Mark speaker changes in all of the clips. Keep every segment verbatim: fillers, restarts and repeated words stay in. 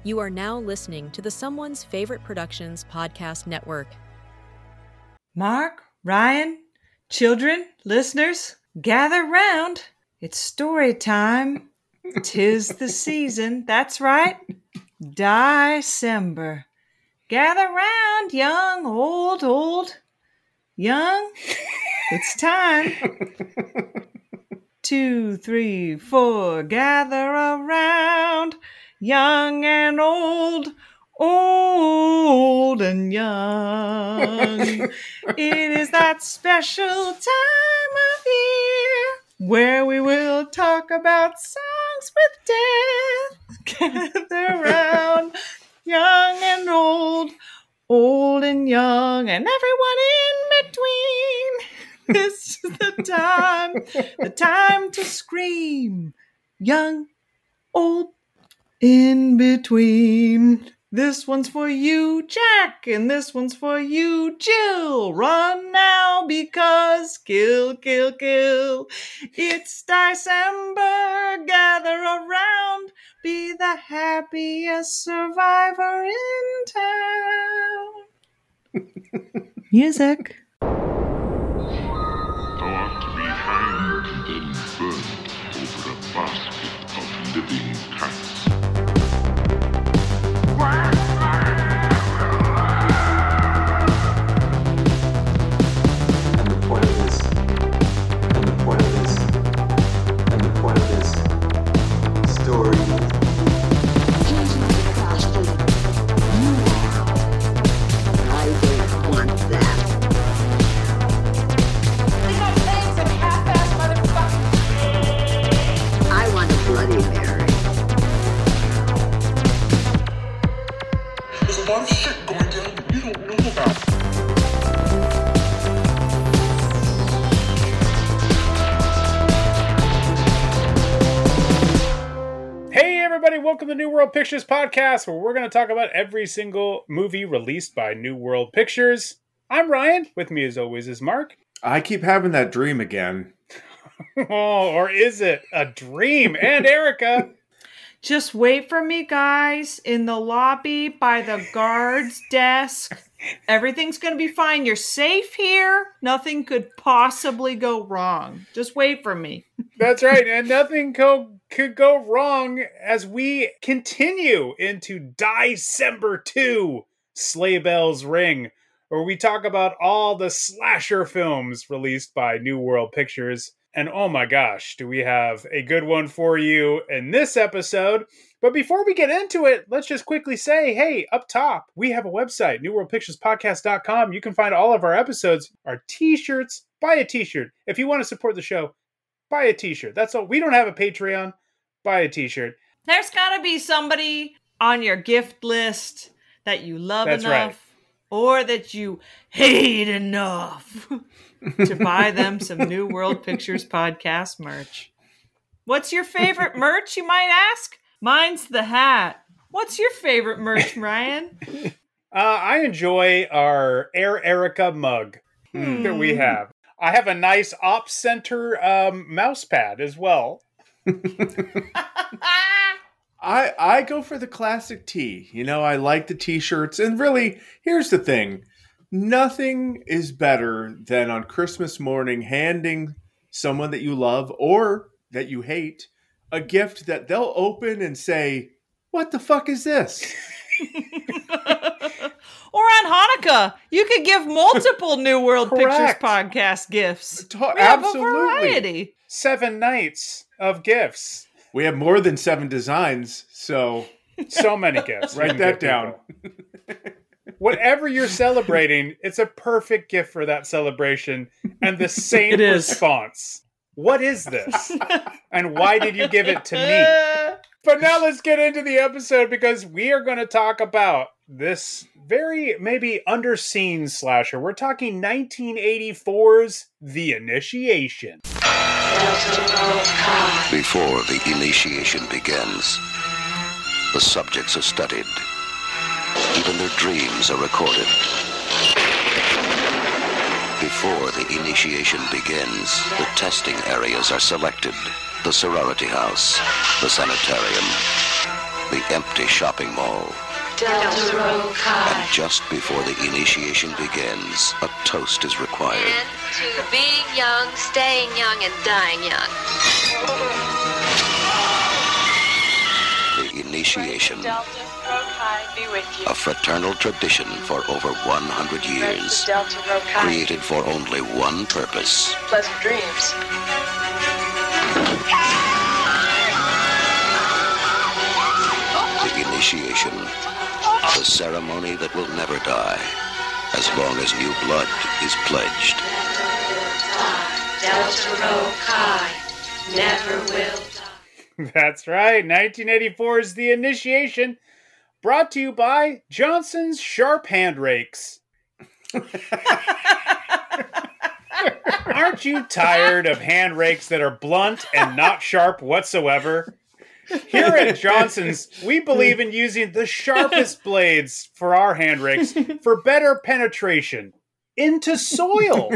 Speaker 1: You are now listening to the Someone's Favorite Productions podcast network.
Speaker 2: Mark, Ryan, children, listeners, gather round. It's story time. 'Tis the season. That's right. December. Gather round, young, old, old, young. It's time. Two, three, four. Gather around, young and old, old and young. It is that special time of year where we will talk about songs with death. Gather round, young and old, old and young, and everyone in between. This is the time, the time to scream. Young, old, in between. This one's for you, Jack, and this one's for you, Jill. Run now because kill, kill, kill. It's December. Gather around. Be the happiest survivor in town. Music.
Speaker 3: Thou art to be hanged and burned over a basket of living cats.
Speaker 4: And the point of this, and the point of this, and the point of this story.
Speaker 5: I don't want that.
Speaker 6: These are things and half-ass motherfuckers.
Speaker 5: I want a Bloody Mary.
Speaker 3: There's a lot of shit going down that you don't know about.
Speaker 7: Hey everybody, welcome to New World Pictures Podcast, where we're going to talk about every single movie released by New World Pictures. I'm Ryan. With me as always is Mark.
Speaker 8: I keep having that dream again.
Speaker 7: Oh, or is it a dream? And Erica.
Speaker 2: Just wait for me, guys, in the lobby by the guard's desk. Everything's going to be fine. You're safe here. Nothing could possibly go wrong. Just wait for me.
Speaker 7: That's right, and nothing co- could go wrong as we continue into December two, Sleigh Bells Ring, where we talk about all the slasher films released by New World Pictures. And oh my gosh, do we have a good one for you in this episode. But before we get into it, let's just quickly say, hey, up top, we have a website, new world pictures podcast dot com. You can find all of our episodes, our t-shirts. Buy a t-shirt. If you want to support the show, buy a t-shirt. That's all. We don't have a Patreon. Buy a t-shirt.
Speaker 2: There's got to be somebody on your gift list that you love
Speaker 7: That's
Speaker 2: enough
Speaker 7: right.
Speaker 2: or that you hate enough to buy them some New World Pictures podcast merch. What's your favorite merch, you might ask? Mine's the hat. What's your favorite merch, Ryan?
Speaker 7: Uh, I enjoy our Air Erica mug
Speaker 2: Hmm.
Speaker 7: that we have. I have a nice Op Center um, mouse pad as well.
Speaker 8: I I go for the classic tee. You know, I like the t-shirts. And really, here's the thing. Nothing is better than on Christmas morning handing someone that you love or that you hate a gift that they'll open and say, what the fuck is this?
Speaker 2: Or on Hanukkah, you could give multiple New World
Speaker 7: Correct.
Speaker 2: Pictures podcast gifts.
Speaker 8: Ta-
Speaker 2: We have a
Speaker 8: absolutely.
Speaker 2: variety.
Speaker 7: Seven nights of gifts.
Speaker 8: We have more than seven designs, so
Speaker 7: So many gifts. You
Speaker 8: write
Speaker 7: can
Speaker 8: that
Speaker 7: give
Speaker 8: down.
Speaker 7: people. Whatever you're celebrating, it's a perfect gift for that celebration. And the same
Speaker 2: It is.
Speaker 7: response. What is this? And why did you give it to me? But now let's get into the episode because we are going to talk about this very maybe underseen slasher. We're talking nineteen eighty-four's The Initiation.
Speaker 9: Before the initiation begins, the subjects are studied. Even their dreams are recorded. Before the initiation begins, the testing areas are selected. The sorority house, the sanitarium, the empty shopping mall.
Speaker 6: Delta Rho Chi.
Speaker 9: And just before the initiation begins, a toast is required.
Speaker 10: And to being young, staying young, and dying young.
Speaker 9: The initiation,
Speaker 6: Delta Rho Chi be with you.
Speaker 9: a fraternal tradition for over one hundred years,
Speaker 6: Delta Rho Chi.
Speaker 9: created for only one purpose.
Speaker 6: Pleasant dreams.
Speaker 9: The initiation, the ceremony that will never die, as long as new blood is pledged.
Speaker 6: Delta Rho Chi never will die.
Speaker 7: That's right. nineteen eighty-four is The Initiation, brought to you by Johnson's Sharp Hand Rakes. Aren't you tired of hand rakes that are blunt and not sharp whatsoever? Here at Johnson's, we believe in using the sharpest blades for our hand rakes for better penetration into soil.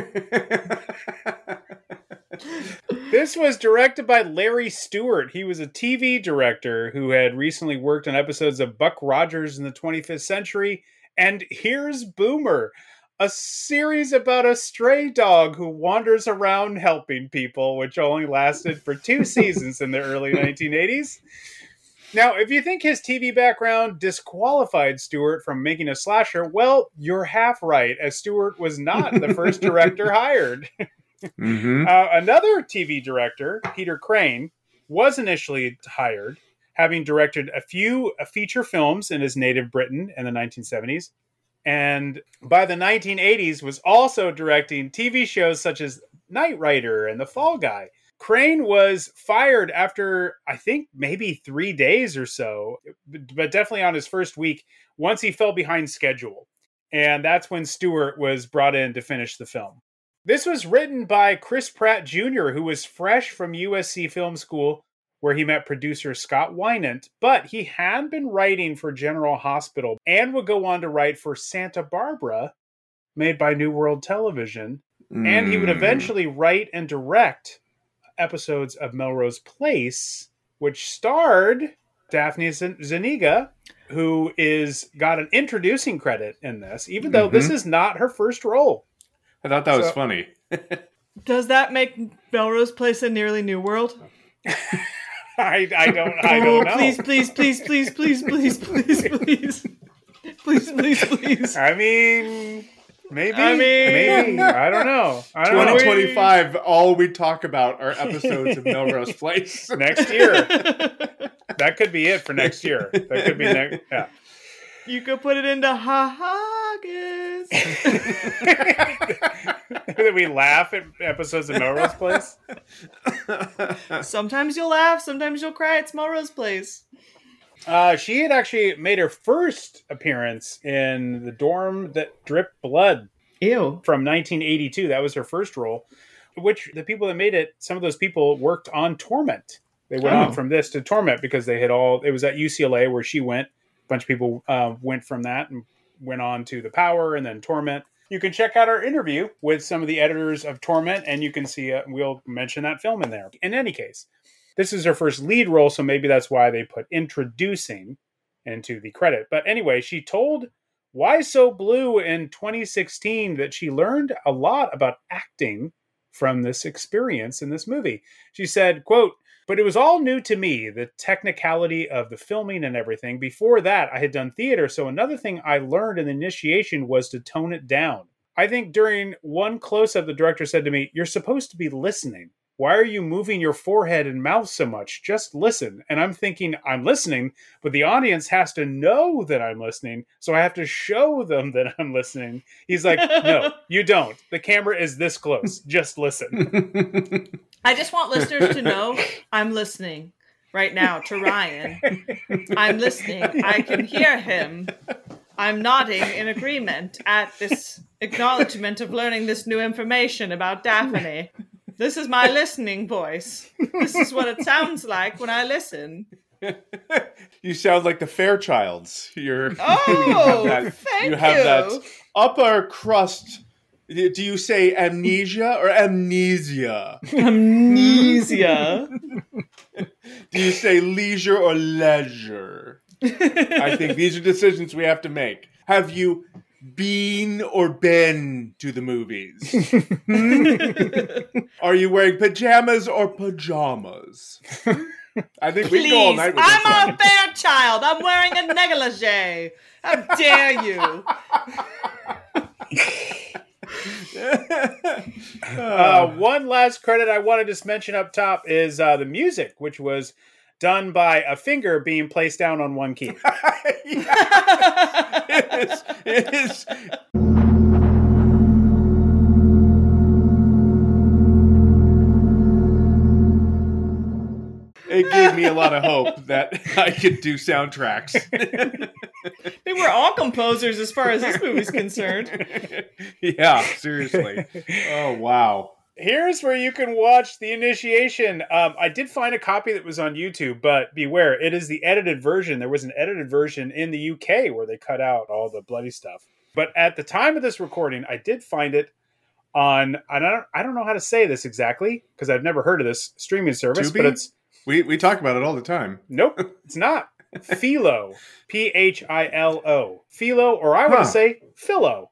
Speaker 7: This was directed by Larry Stewart. He was a T V director who had recently worked on episodes of Buck Rogers in the twenty-fifth Century and Here's Boomer, a series about a stray dog who wanders around helping people, which only lasted for two seasons in the early nineteen eighties. Now, if you think his T V background disqualified Stewart from making a slasher, well, you're half right, as Stewart was not the first director hired.
Speaker 8: Mm-hmm.
Speaker 7: Uh, another T V director, Peter Crane, was initially hired, having directed a few feature films in his native Britain in the nineteen seventies. And by the nineteen eighties was also directing T V shows such as Knight Rider and The Fall Guy. Crane was fired after, I think, maybe three days or so, but definitely on his first week, once he fell behind schedule. And that's when Stewart was brought in to finish the film. This was written by Chris Pratt Junior, who was fresh from U S C Film School, where he met producer Scott Wynant, but he had been writing for General Hospital and would go on to write for Santa Barbara, made by New World Television, mm. and he would eventually write and direct episodes of Melrose Place, which starred Daphne Zuniga, who is got an introducing credit in this, even though mm-hmm. this is not her first role.
Speaker 8: I thought that was
Speaker 7: so,
Speaker 8: funny.
Speaker 2: Does that make Melrose Place a nearly New World?
Speaker 7: I, I don't I don't
Speaker 2: oh,
Speaker 7: know.
Speaker 2: Please, please, please, please, please, please, please, please. Please, please, please.
Speaker 7: I mean, maybe.
Speaker 2: I mean,
Speaker 7: maybe. I don't know. I don't
Speaker 8: twenty twenty-five, know. All we talk about are episodes of Melrose Place.
Speaker 7: Next year. That could be it for next year. That could be next. Yeah.
Speaker 2: You could put it into Haggis.
Speaker 7: That we laugh at episodes of Melrose Place.
Speaker 2: Sometimes you'll laugh, sometimes you'll cry. It's Melrose Place.
Speaker 7: Uh, she had actually made her first appearance in The Dorm That Dripped Blood.
Speaker 2: Ew.
Speaker 7: From nineteen eighty-two. That was her first role. Which the people that made it, some of those people worked on Torment. They went
Speaker 2: oh.
Speaker 7: on from this to Torment because they had all, it was at U C L A where she went. A bunch of people uh, went from that and went on to The Power and then Torment. You can check out our interview with some of the editors of Torment, and you can see, uh, we'll mention that film in there. In any case, this is her first lead role, so maybe that's why they put introducing into the credit. But anyway, she told Why So Blue in twenty sixteen that she learned a lot about acting from this experience in this movie. She said, quote, "But it was all new to me, the technicality of the filming and everything. Before that, I had done theater, so another thing I learned in the initiation was to tone it down. I think during one close-up, the director said to me, 'You're supposed to be listening. Why are you moving your forehead and mouth so much? Just listen.' And I'm thinking, I'm listening, but the audience has to know that I'm listening, so I have to show them that I'm listening." He's like, "No, you don't. The camera is this close. Just listen."
Speaker 2: I just want listeners to know I'm listening right now to Ryan. I'm listening. I can hear him. I'm nodding in agreement at this acknowledgement of learning this new information about Daphne. This is my listening voice. This is what it sounds like when I listen.
Speaker 8: You sound like the Fairchilds. You're,
Speaker 2: oh,
Speaker 8: you have that,
Speaker 2: thank
Speaker 8: you. have
Speaker 2: you.
Speaker 8: that upper crust. Do you say amnesia or amnesia?
Speaker 2: Amnesia.
Speaker 8: Do you say leisure or leisure? I think these are decisions we have to make. Have you been or been to the movies? Are you wearing pajamas or pajamas? I think we can go all
Speaker 2: Please,
Speaker 8: night with
Speaker 2: I'm
Speaker 8: this
Speaker 2: a
Speaker 8: one.
Speaker 2: fair child. I'm wearing a negligee. How dare you?
Speaker 7: Uh, one last credit I want to just mention up top is uh, the music, which was done by a finger being placed down on one key.
Speaker 8: it is. It is. It gave me a lot of hope that I could do soundtracks.
Speaker 2: I mean, we're all composers as far as this movie's concerned.
Speaker 8: Yeah, seriously. Oh, wow.
Speaker 7: Here's where you can watch The Initiation. Um, I did find a copy that was on YouTube, but beware, it is the edited version. There was an edited version in the U K where they cut out all the bloody stuff. But at the time of this recording, I did find it on, I don't, I don't know how to say this exactly, because I've never heard of this streaming service,
Speaker 8: Tubi?
Speaker 7: but it's...
Speaker 8: We we talk about it all the time.
Speaker 7: Nope, it's not. Philo. P H I L O. Philo, or I want
Speaker 8: Huh.
Speaker 7: to say Philo.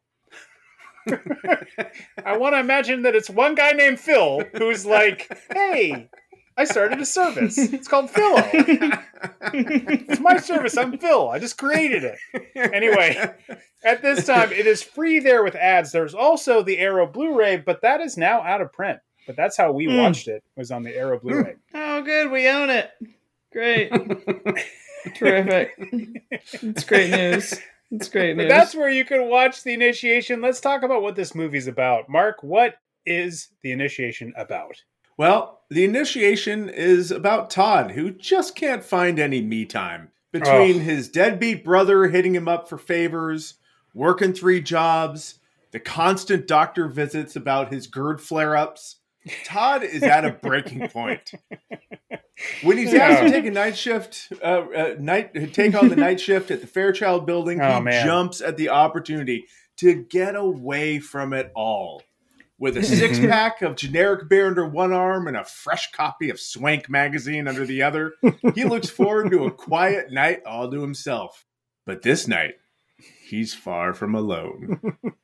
Speaker 7: I want to imagine that it's one guy named Phil who's like, hey, I started a service. It's called Philo. It's my service. I'm Phil. I just created it. Anyway, at this time, it is free there with ads. There's also the Arrow Blu-ray, but that is now out of print. But that's how we
Speaker 2: Mm.
Speaker 7: watched it, was on the Arrow Blu-ray.
Speaker 2: Oh, good. We own it. Great. Terrific. It's great news. It's great
Speaker 7: But
Speaker 2: news.
Speaker 7: that's where you can watch The Initiation. Let's talk about what this movie's about. Mark, what is The Initiation about?
Speaker 8: Well, The Initiation is about Todd, who just can't find any me time. Between
Speaker 7: Oh.
Speaker 8: his deadbeat brother hitting him up for favors, working three jobs, the constant doctor visits about his GERD flare-ups, Todd is at a breaking point. When he's asked to take a night shift, uh, uh, night take on the night shift at the Fairchild Building,
Speaker 7: Oh,
Speaker 8: he
Speaker 7: man.
Speaker 8: jumps at the opportunity to get away from it all. With a six-pack of generic beer under one arm and a fresh copy of Swank magazine under the other, he looks forward to a quiet night all to himself. But this night, he's far from alone.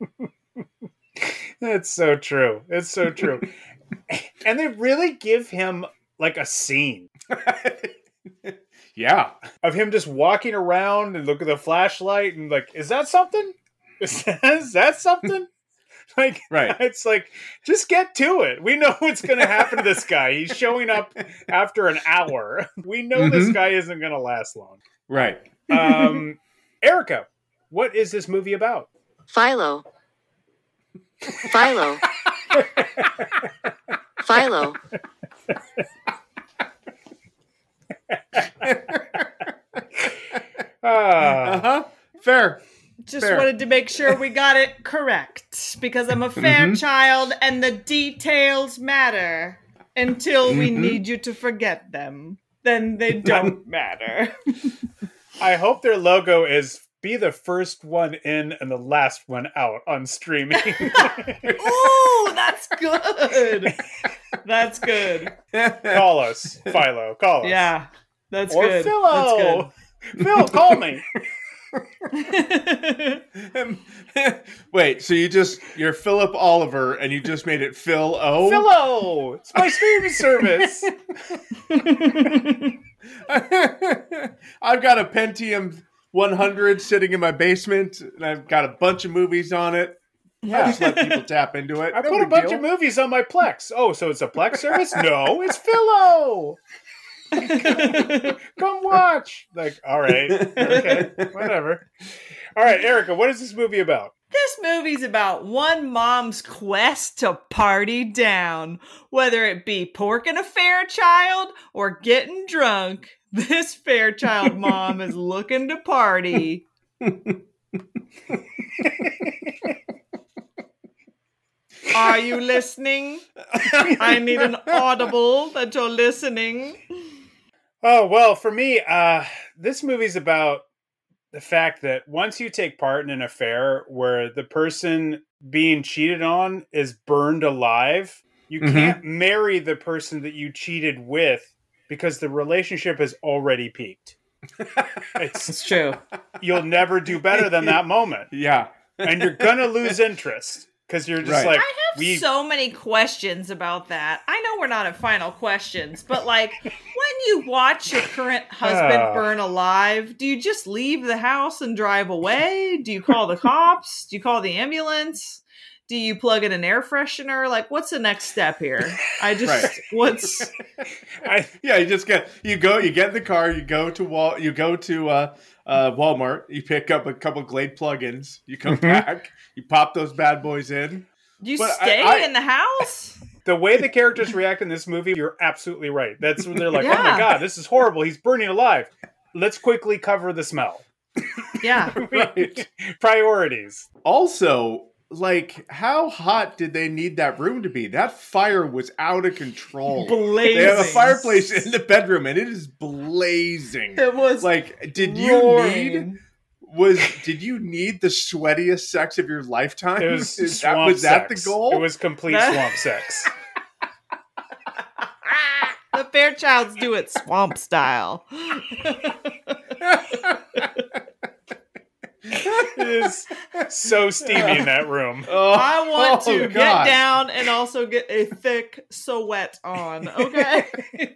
Speaker 7: It's so true. It's so true. And they really give him like a scene
Speaker 8: Yeah.
Speaker 7: of him just walking around and look at the flashlight and like, is that something? Is that, is that something? Like,
Speaker 8: Right.
Speaker 7: it's like, just get to it. We know what's going to happen to this guy. He's showing up after an hour. We know this
Speaker 8: Mhm.
Speaker 7: guy isn't going to last long.
Speaker 8: Right.
Speaker 7: Um, Erica, what is this movie about?
Speaker 10: Philo. Philo. Philo.
Speaker 7: Ah,
Speaker 8: Uh-huh. Fair.
Speaker 2: Just
Speaker 8: Fair.
Speaker 2: wanted to make sure we got it correct because I'm a fair
Speaker 8: Mhm.
Speaker 2: child and the details matter until we
Speaker 8: Mhm.
Speaker 2: need you to forget them. Then they don't matter.
Speaker 7: I hope their logo is be the first one in and the last one out on streaming.
Speaker 2: Ooh, that's good. That's good.
Speaker 7: Call us, Philo. Call us.
Speaker 2: Yeah, that's
Speaker 7: or
Speaker 2: good.
Speaker 7: Philo. Phil, call me.
Speaker 2: That's good.
Speaker 8: Wait, so you just, you're Philip Oliver and you just made it Phil O?
Speaker 7: Philo. It's my streaming service.
Speaker 8: I've got a Pentium one hundred sitting in my basement and I've got a bunch of movies on it. I
Speaker 7: Yeah.
Speaker 8: just let people tap into it.
Speaker 7: I
Speaker 8: No
Speaker 7: put a
Speaker 8: big
Speaker 7: bunch
Speaker 8: deal.
Speaker 7: of movies on my Plex. Oh, so it's a Plex service? No, it's Philo. Come watch. Like, all right. Okay. Whatever. All right, Erica, what is this movie about?
Speaker 2: This movie's about one mom's quest to party down. Whether it be porking a Fairchild or getting drunk, this Fairchild mom is looking to party. Are you listening? I need an audible that you're listening.
Speaker 7: Oh, well, for me, uh, this movie's about the fact that once you take part in an affair where the person being cheated on is burned alive, you
Speaker 8: Mhm.
Speaker 7: can't marry the person that you cheated with because the relationship has already peaked. It's,
Speaker 2: It's true.
Speaker 7: you'll never do better than that moment.
Speaker 8: Yeah.
Speaker 7: And you're going to lose interest because you're just
Speaker 8: Right.
Speaker 7: like,
Speaker 2: I have
Speaker 7: we,
Speaker 2: so many questions about that. I know we're not at final questions, but like when you watch your current husband
Speaker 7: Ah.
Speaker 2: burn alive, do you just leave the house and drive away? Do you call the cops? Do you call the ambulance? Do you plug in an air freshener? Like, what's the next step here? I just,
Speaker 8: Right.
Speaker 2: what's,
Speaker 7: I,
Speaker 8: Yeah, you just get you go you get in the car, you go to Wal you go to uh, uh, Walmart, you pick up a couple Glade plugins, you come back, you pop those bad boys in.
Speaker 2: do you
Speaker 8: But I-
Speaker 2: stay
Speaker 8: I-
Speaker 2: in the house?
Speaker 7: the way the characters react in this movie, you're absolutely right. That's when they're like, oh my
Speaker 2: Yeah.
Speaker 7: God, this is horrible. He's burning alive. Let's quickly cover the smell.
Speaker 2: Yeah.
Speaker 8: Right.
Speaker 7: Priorities.
Speaker 8: Also, like, how hot did they need that room to be? That fire was out of control.
Speaker 2: Blazing.
Speaker 8: They have a fireplace in the bedroom, and it is blazing.
Speaker 2: It was
Speaker 8: Like, did you
Speaker 2: roaring.
Speaker 8: need was did you need the sweatiest sex of your lifetime?
Speaker 7: It was
Speaker 8: Is
Speaker 7: swamp
Speaker 8: that was that
Speaker 7: sex.
Speaker 8: the goal?
Speaker 7: It was complete
Speaker 2: That-
Speaker 7: swamp sex.
Speaker 2: The Fairchilds do it swamp style.
Speaker 7: It is so steamy in that room.
Speaker 8: Oh,
Speaker 2: I want to
Speaker 8: oh,
Speaker 2: get
Speaker 8: God.
Speaker 2: down and also get a thick sweat on. Okay.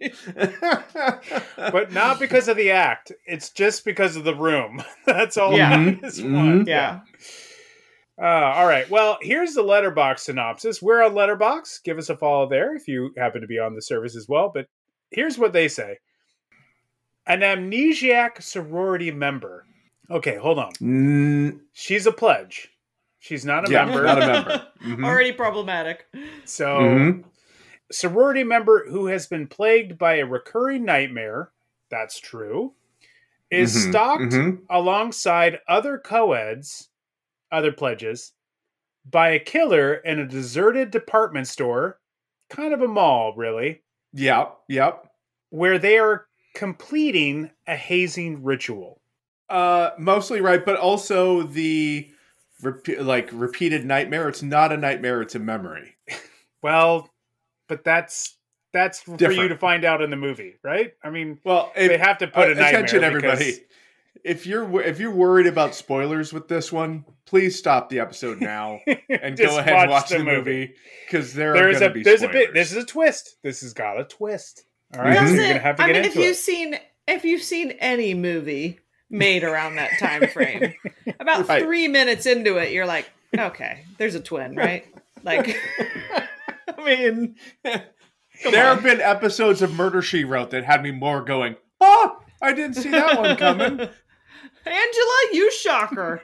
Speaker 7: But not because of the act. It's just because of the room. That's all
Speaker 2: Yeah.
Speaker 7: about this one.
Speaker 2: Yeah.
Speaker 7: Uh, all right. Well, here's the Letterboxd synopsis. We're on Letterboxd. Give us a follow there if you happen to be on the service as well. But here's what they say. An amnesiac sorority member. Okay, hold on.
Speaker 8: Mm,
Speaker 7: She's a pledge. She's not a
Speaker 8: yeah,
Speaker 7: member.
Speaker 8: not a member. Mhm.
Speaker 2: Already problematic.
Speaker 7: So,
Speaker 8: Mhm.
Speaker 7: sorority member who has been plagued by a recurring nightmare, that's true, is
Speaker 8: Mhm,
Speaker 7: stalked
Speaker 8: mhm.
Speaker 7: alongside other co-eds, other pledges, by a killer in a deserted department store, kind of a mall, really,
Speaker 8: Yep, yep.
Speaker 7: where they are completing a hazing ritual.
Speaker 8: Uh, mostly right, but also the repe- like repeated nightmare. It's not a nightmare; it's a memory.
Speaker 7: Well, but that's that's for you
Speaker 8: Different.
Speaker 7: to find out in the movie, right? I mean,
Speaker 8: Well,
Speaker 7: they have to put a nightmare.
Speaker 8: attention, everybody.
Speaker 7: because-
Speaker 8: If you're wo- if you're worried about spoilers with this one, please stop the episode now and
Speaker 7: Just
Speaker 8: go ahead and
Speaker 7: watch
Speaker 8: watch
Speaker 7: the
Speaker 8: the
Speaker 7: movie.
Speaker 8: movie because there
Speaker 7: There's
Speaker 8: are going
Speaker 7: a
Speaker 8: to be
Speaker 7: there's
Speaker 8: spoilers.
Speaker 7: a bit. This is a twist. This has got a twist. All right,
Speaker 2: Does
Speaker 7: so you're
Speaker 2: it?
Speaker 7: gonna have to
Speaker 2: I
Speaker 7: get
Speaker 2: mean,
Speaker 7: into
Speaker 2: if you've
Speaker 7: it.
Speaker 2: seen if you've seen any movie made around that time frame, about
Speaker 8: Right.
Speaker 2: three minutes into it, you're like, okay, there's a twin, right? Like, I mean, come
Speaker 8: There
Speaker 2: on.
Speaker 8: have been episodes of Murder She Wrote that had me more going, oh, I didn't see that one coming.
Speaker 2: Angela, you shocker.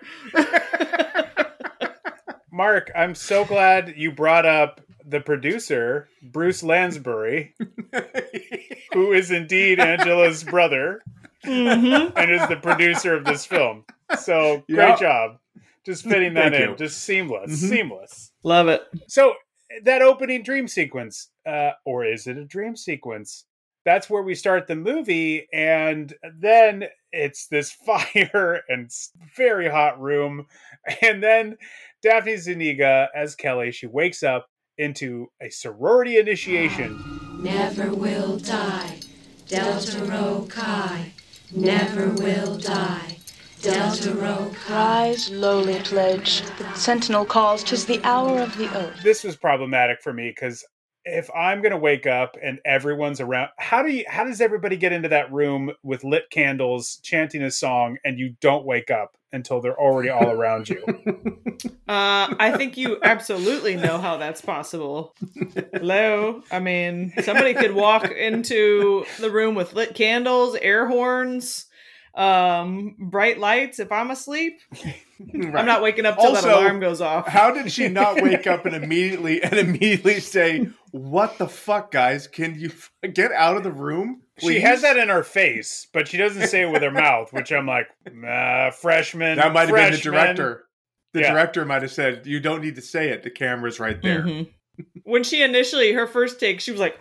Speaker 7: Mark, I'm so glad you brought up the producer, Bruce Lansbury, who is indeed Angela's brother
Speaker 2: Mm-hmm.
Speaker 7: and is the producer of this film. So great
Speaker 8: Yep.
Speaker 7: job. Just fitting that
Speaker 8: Thank
Speaker 7: in.
Speaker 8: you.
Speaker 7: Just seamless.
Speaker 8: Mhm.
Speaker 7: Seamless.
Speaker 2: Love it.
Speaker 7: So that opening dream sequence, uh, or is it a dream sequence? That's where we start the movie, and then it's this fire and s- very hot room, and then Daphne Zuniga as Kelly, she wakes up into a sorority initiation.
Speaker 6: Never will die. Delta Rho Chi. Never will die. Delta Rho Chi.
Speaker 11: Rise, lowly pledge. The sentinel calls. 'Tis the hour of the oath.
Speaker 7: This was problematic for me because if I'm gonna wake up and everyone's around, how do you? How does everybody get into that room with lit candles, chanting a song, and you don't wake up until they're already all around you?
Speaker 2: Uh, I think you absolutely know how that's possible. Hello? I mean, somebody could walk into the room with lit candles, air horns, um, bright lights if I'm asleep.
Speaker 8: Right.
Speaker 2: I'm not waking up till
Speaker 8: Also,
Speaker 2: that alarm goes off.
Speaker 8: How did she not wake up and immediately and immediately say, "What the fuck, guys? Can you f- get out of the room?"
Speaker 7: She
Speaker 8: please?"
Speaker 7: has that in her face, but she doesn't say it with her mouth, which I'm like, uh, freshman.
Speaker 8: That might have been the
Speaker 7: freshman.
Speaker 8: director. The
Speaker 7: Yeah.
Speaker 8: director might have said, "You don't need to say it. The camera's right there."
Speaker 2: Mhm. When she initially, her first take, she was like,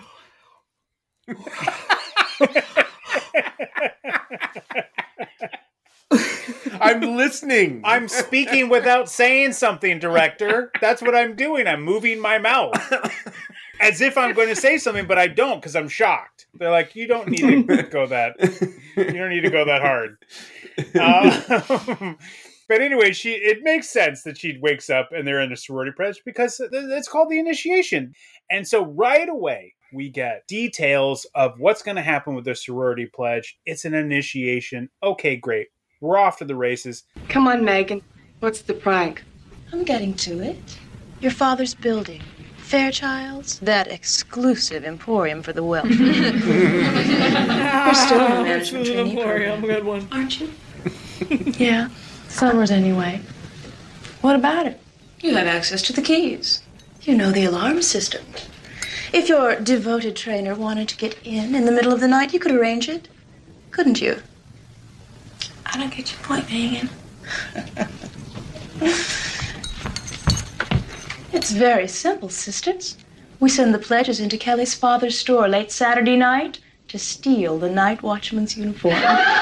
Speaker 8: I'm listening.
Speaker 7: I'm speaking without saying something, director. That's what I'm doing. I'm moving my mouth. as if I'm going to say something, but I don't because I'm shocked. They're like, you don't need to go that. You don't need to go that hard. Um, but anyway, she it makes sense that she wakes up and they're in a sorority pledge because it's called the initiation. And so right away, we get details of what's going to happen with the sorority pledge. It's an initiation. Okay, great. We're off to the races.
Speaker 11: Come on, Megan. What's the prank?
Speaker 12: I'm getting to it. Your father's building. Fairchild's, that exclusive emporium for the wealthy. We're still in the management training program.
Speaker 2: Good one.
Speaker 12: Aren't you? Yeah, summers anyway. What about it? You have access to the keys. You know the alarm system. If your devoted trainer wanted to get in in the middle of the night, you could arrange it, couldn't you? I don't get your point, Megan. It's very simple, sisters. We send the pledges into Kelly's father's store late Saturday night to steal the night watchman's uniform.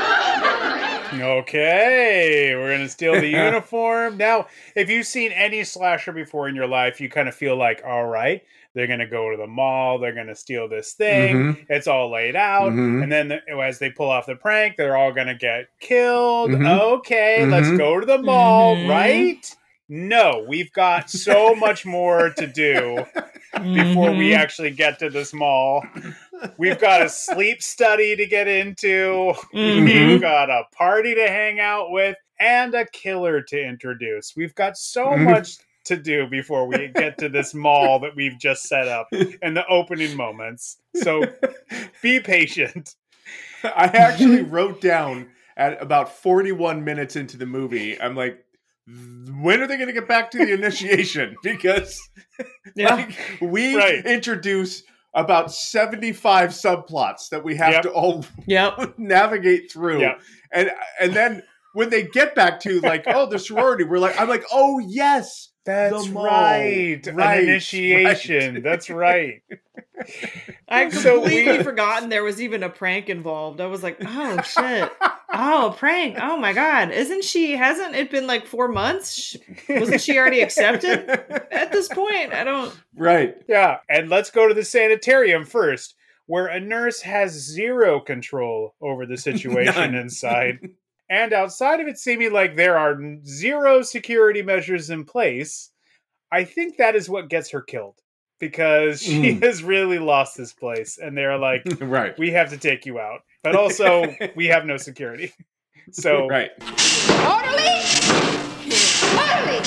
Speaker 7: Okay, we're going to steal the uniform. Now, if you've seen any slasher before in your life, you kind of feel like, all right, they're going to go to the mall. They're going to steal this thing.
Speaker 8: Mm-hmm.
Speaker 7: It's all laid out.
Speaker 8: Mm-hmm.
Speaker 7: And then the, as they pull off the prank, they're all going to get killed.
Speaker 8: Mm-hmm.
Speaker 7: Okay,
Speaker 8: Mm-hmm.
Speaker 7: let's go to the mall,
Speaker 2: Mm-hmm.
Speaker 7: right? No, we've got so much more to do before we
Speaker 2: Mhm.
Speaker 7: actually get to this mall. We've got a sleep study to get into.
Speaker 2: Mhm.
Speaker 7: We've got a party to hang out with and a killer to introduce. We've got so
Speaker 8: Mhm.
Speaker 7: much to do before we get to this mall that we've just set up in the opening moments. So be patient.
Speaker 8: I actually wrote down at about forty-one minutes into the movie, I'm like, when are they going to get back to the initiation? Because
Speaker 2: Yeah.
Speaker 8: like, we
Speaker 7: Right.
Speaker 8: introduce about seventy-five subplots that we have
Speaker 7: Yep.
Speaker 8: to all
Speaker 2: Yep.
Speaker 8: navigate through.
Speaker 7: Yep.
Speaker 8: And and then when they get back to like, oh, the sorority, we're like, I'm like, oh yes.
Speaker 7: That's
Speaker 8: the mall.
Speaker 7: right.
Speaker 8: Right,
Speaker 7: An initiation.
Speaker 8: right.
Speaker 7: That's right.
Speaker 2: I'd
Speaker 7: So
Speaker 2: completely
Speaker 7: we-
Speaker 2: forgotten there was even a prank involved. I was like, oh shit. Oh, a prank. Oh my God. Isn't she, hasn't it been like four months? Sh- Wasn't she already accepted at this point? I don't.
Speaker 8: Right.
Speaker 7: Yeah. And let's go to the sanitarium first, where a nurse has zero control over the situation
Speaker 8: None.
Speaker 7: inside. And outside of it seeming like there are zero security measures in place, I think that is what gets her killed. Because she
Speaker 8: Mm.
Speaker 7: has really lost this place. And they're like,
Speaker 8: Right.
Speaker 7: we have to take you out. But also, we have no security. So,
Speaker 8: Right.
Speaker 10: Orderly! Orderly!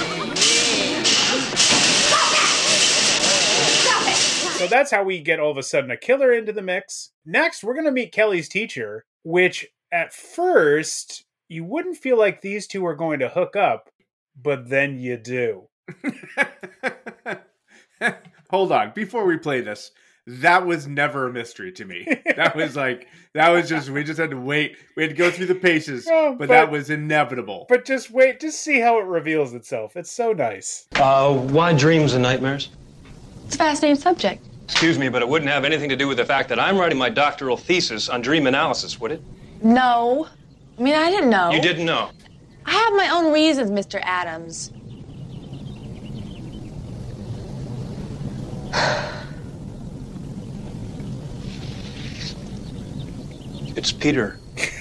Speaker 10: Stop it!
Speaker 7: so that's how we get all of a sudden a killer into the mix. Next, we're going to meet Kelly's teacher, which at first, you wouldn't feel like these two are going to hook up, but then you do.
Speaker 8: Hold on. Before we play this, that was never a mystery to me. That was like, that was just, we just had to wait. We had to go through the paces,
Speaker 7: Oh,
Speaker 8: but,
Speaker 7: but-
Speaker 8: that was inevitable.
Speaker 7: But just wait, just see how it reveals itself. It's so nice.
Speaker 13: Uh, why dreams and nightmares?
Speaker 11: It's a fascinating subject.
Speaker 13: Excuse me, but it wouldn't have anything to do with the fact that I'm writing my doctoral thesis on dream analysis, would it?
Speaker 11: No. I mean, I didn't know.
Speaker 13: You didn't know.
Speaker 11: I have my own reasons, Mister Adams.
Speaker 13: It's Peter.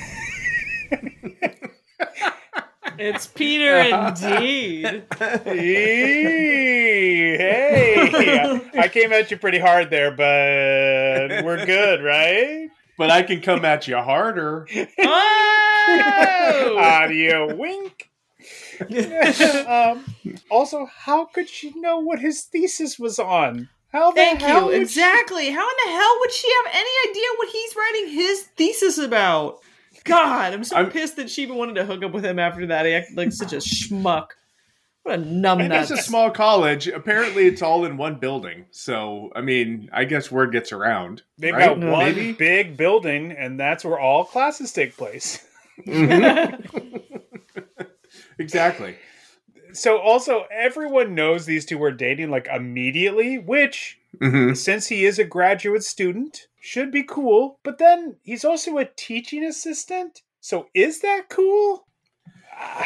Speaker 2: It's Peter indeed.
Speaker 7: Eee, hey, I came at you pretty hard there, but we're good, right?
Speaker 8: But I can come at you harder.
Speaker 2: Oh!
Speaker 7: Ah, do you wink? um, also, how could she know what his thesis was on? How the
Speaker 2: Thank
Speaker 7: hell
Speaker 2: you.
Speaker 7: would she-
Speaker 2: Exactly. How in the hell would she have any idea what he's writing his thesis about? God, I'm so
Speaker 8: I'm-
Speaker 2: pissed that she even wanted to hook up with him after that. He acted like such a schmuck. What a numbnuts.
Speaker 8: And it's a small college. Apparently, it's all in one building. So, I mean, I guess word gets around.
Speaker 7: They've
Speaker 8: right?
Speaker 7: got one
Speaker 8: Maybe?
Speaker 7: big building, and that's where all classes take place.
Speaker 8: Exactly.
Speaker 7: So also, everyone knows these two are dating like immediately, which,
Speaker 8: Mm-hmm.
Speaker 7: since he is a graduate student, should be cool. But then he's also a teaching assistant. So is that cool?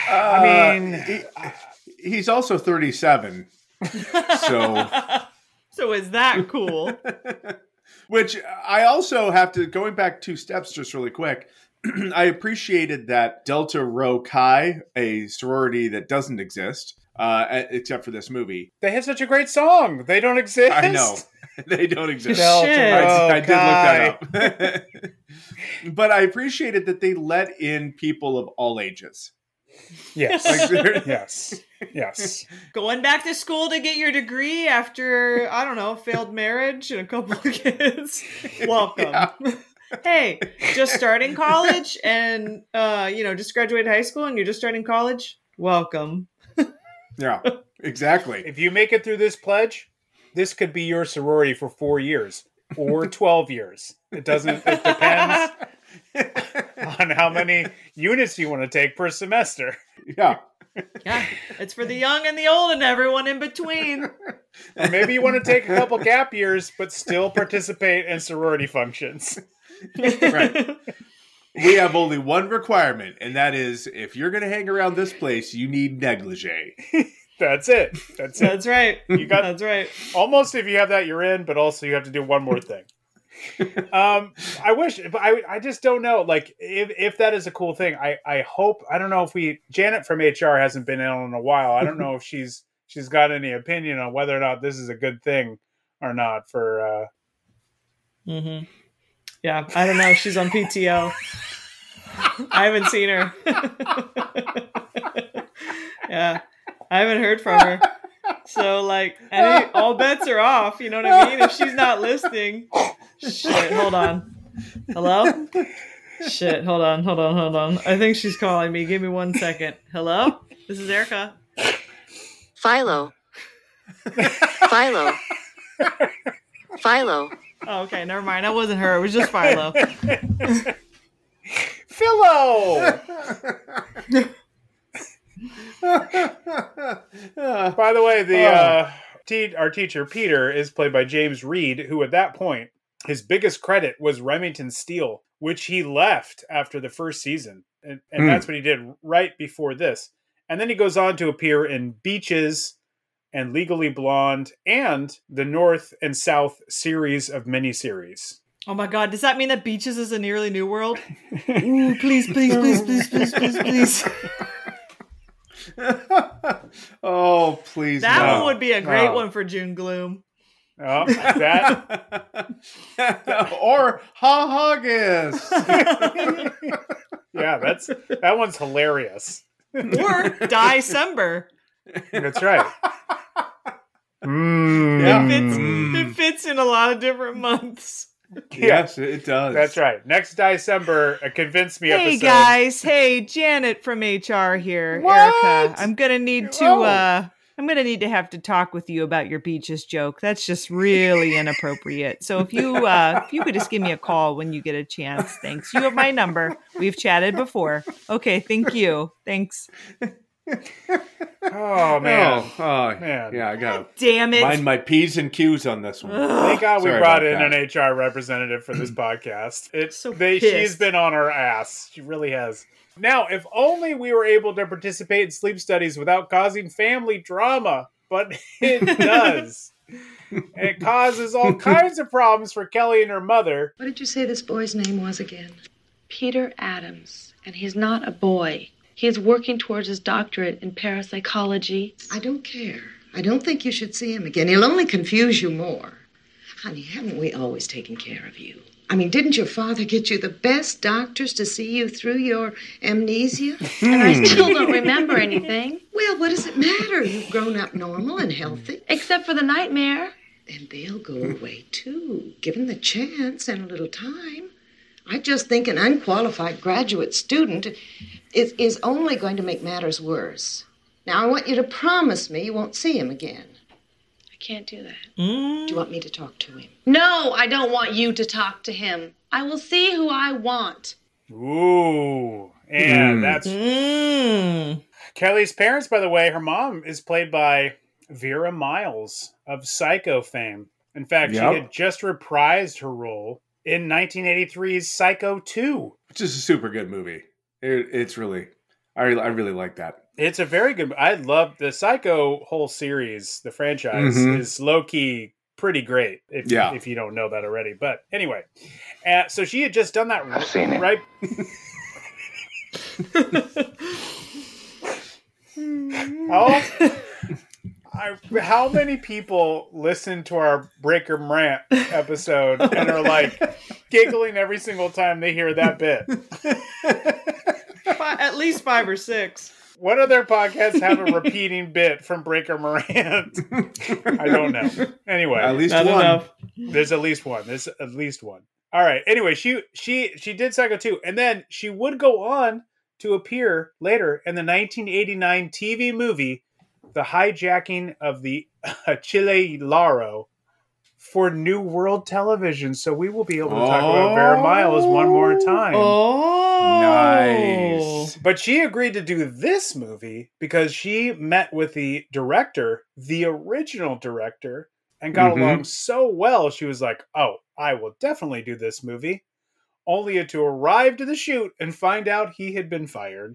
Speaker 7: I mean,
Speaker 8: he, he's also thirty-seven. So,
Speaker 2: So So is that cool?
Speaker 8: Which I also have to, going back two steps just really quick, I appreciated that Delta Rho Chi, a sorority that doesn't exist, uh, except for this movie.
Speaker 7: They have such a great song. They don't exist.
Speaker 8: I know. They don't exist.
Speaker 7: Delta
Speaker 8: I,
Speaker 7: Rho
Speaker 8: I did
Speaker 7: Chi.
Speaker 8: look that up. But I appreciated that they let in people of all ages.
Speaker 7: Yes.
Speaker 8: Like,
Speaker 7: yes. Yes.
Speaker 2: Going back to school to get your degree after, I don't know, failed marriage and a couple of kids. Welcome.
Speaker 8: Yeah.
Speaker 2: Hey, just starting college and, uh, you know, just graduated high school and you're just starting college. Welcome.
Speaker 8: Yeah, exactly.
Speaker 7: If you make it through this pledge, this could be your sorority for four years or twelve years. It doesn't, it depends on how many units you want to take per semester.
Speaker 8: Yeah.
Speaker 2: Yeah, it's for the young and the old and everyone in between.
Speaker 7: Or maybe you want to take a couple gap years, but still participate in sorority functions.
Speaker 8: Right. We have only one requirement, and that is if you're going to hang around this place, you need negligee.
Speaker 7: That's it. That's it.
Speaker 2: That's right.
Speaker 7: You got
Speaker 2: That's right.
Speaker 7: almost if you have that, you're in, but also you have to do one more thing. um, I wish, but I, I just don't know. Like, if, if that is a cool thing, I, I hope, I don't know if we, Janet from H R hasn't been in in a while. I don't know if she's, she's got any opinion on whether or not this is a good thing or not for, uh,
Speaker 2: Mm-hmm. Yeah, I don't know. She's on P T O. I haven't seen her. Yeah, I haven't heard from her. So, like, any, all bets are off. You know what I mean? If she's not listening. Shit, hold on. Hello? Shit, hold on, hold on, hold on. I think she's calling me. Give me one second. Hello? This is Erica.
Speaker 10: Philo. Philo. Philo.
Speaker 2: Oh, okay, never mind. That wasn't her. It was just Philo.
Speaker 7: Philo! By the way, the uh, te- our teacher, Peter, is played by James Reed, who at that point, his biggest credit was Remington Steele, which he left after the first season. And, and
Speaker 8: Mm.
Speaker 7: that's what he did right before this. And then he goes on to appear in Beaches and Legally Blonde and the North and South series of miniseries.
Speaker 2: Oh my god, does that mean that Beaches is a Nearly New World? Ooh, please, please, please, please, please, please, please.
Speaker 8: Oh, please.
Speaker 2: That
Speaker 8: no.
Speaker 2: one would be a great
Speaker 8: No.
Speaker 2: one for June Gloom.
Speaker 7: Oh, that.
Speaker 8: Or Ha Haggis.
Speaker 7: Yeah, that's that one's hilarious.
Speaker 2: Or December.
Speaker 7: That's right. Mm.
Speaker 8: Yeah.
Speaker 2: It fits,
Speaker 8: Mm.
Speaker 2: it fits in a lot of different months.
Speaker 8: Yes, it does.
Speaker 7: That's right. Next December, a Convince Me
Speaker 2: Hey
Speaker 7: episode.
Speaker 2: guys, hey, Janet from H R here.
Speaker 7: What?
Speaker 2: Erica, I'm gonna need to
Speaker 7: Oh.
Speaker 2: uh I'm gonna need to have to talk with you about your Beaches joke. That's just really inappropriate. So if you uh if you could just give me a call when you get a chance. Thanks. You have my number. We've chatted before. Okay, thank you. Thanks.
Speaker 7: Oh man,
Speaker 8: Oh, oh,
Speaker 7: Man.
Speaker 8: yeah, I gotta
Speaker 2: Damn it.
Speaker 8: mind my P's and Q's on this one.
Speaker 7: thank God we
Speaker 8: Sorry
Speaker 7: brought
Speaker 8: about
Speaker 7: in
Speaker 8: that.
Speaker 7: an H R representative for this podcast. It's
Speaker 2: So
Speaker 7: they,
Speaker 2: pissed.
Speaker 7: she's been on her ass. She really has. Now, if only we were able to participate in sleep studies without causing family drama, but it does. And it causes all kinds of problems for Kelly and her mother.
Speaker 11: What did you say this boy's name was again? Peter Adams. And he's not a boy. He is working towards his doctorate in parapsychology.
Speaker 5: I don't care. I don't think you should see him again. He'll only confuse you more. Honey, haven't we always taken care of you? I mean, didn't your father get you the best doctors to see you through your amnesia?
Speaker 11: And I still don't remember anything.
Speaker 5: Well, what does it matter? You've grown up normal and healthy.
Speaker 11: Except for the nightmare.
Speaker 5: And they'll go away, too, given the chance and a little time. I just think an unqualified graduate student is, is only going to make matters worse. Now, I want you to promise me you won't see him again.
Speaker 11: I can't do that.
Speaker 2: Mm.
Speaker 5: Do you want me to talk to him?
Speaker 11: No, I don't want you to talk to him. I will see who I want.
Speaker 7: Ooh, and
Speaker 8: Mm.
Speaker 7: that's
Speaker 2: Mm.
Speaker 7: Kelly's parents, by the way. Her mom is played by Vera Miles of Psycho fame. In fact,
Speaker 8: Yep.
Speaker 7: she had just reprised her role in nineteen eighty-three's Psycho two.
Speaker 8: Which is a super good movie. It, it's really, I, I really like that.
Speaker 7: It's a very good. I love the Psycho whole series. The franchise
Speaker 8: Mhm.
Speaker 7: is low key pretty great if,
Speaker 8: Yeah.
Speaker 7: if you don't know that already. But anyway, uh, so she had just done that
Speaker 9: I've seen it.
Speaker 7: right. how, I, how many people listen to our Breaker Rant episode and are like giggling every single time they hear that bit?
Speaker 2: Fi- At least five or six.
Speaker 7: What other podcasts have a repeating bit from Breaker Morant? I don't know. Anyway,
Speaker 8: At least
Speaker 2: Not
Speaker 8: one.
Speaker 2: enough.
Speaker 7: there's at least one. There's at least one. All right. Anyway, she she she did Psycho two, and then she would go on to appear later in the nineteen eighty-nine T V movie, The Hijacking of the Chile Laro, for New World Television. So we will be able to talk about Vera Miles one more time.
Speaker 2: Oh,
Speaker 8: Nice.
Speaker 7: But she agreed to do this movie because she met with the director, the original director, and got
Speaker 8: Mhm.
Speaker 7: along so well. She was like, oh, I will definitely do this movie. Only to arrive to the shoot and find out he had been fired.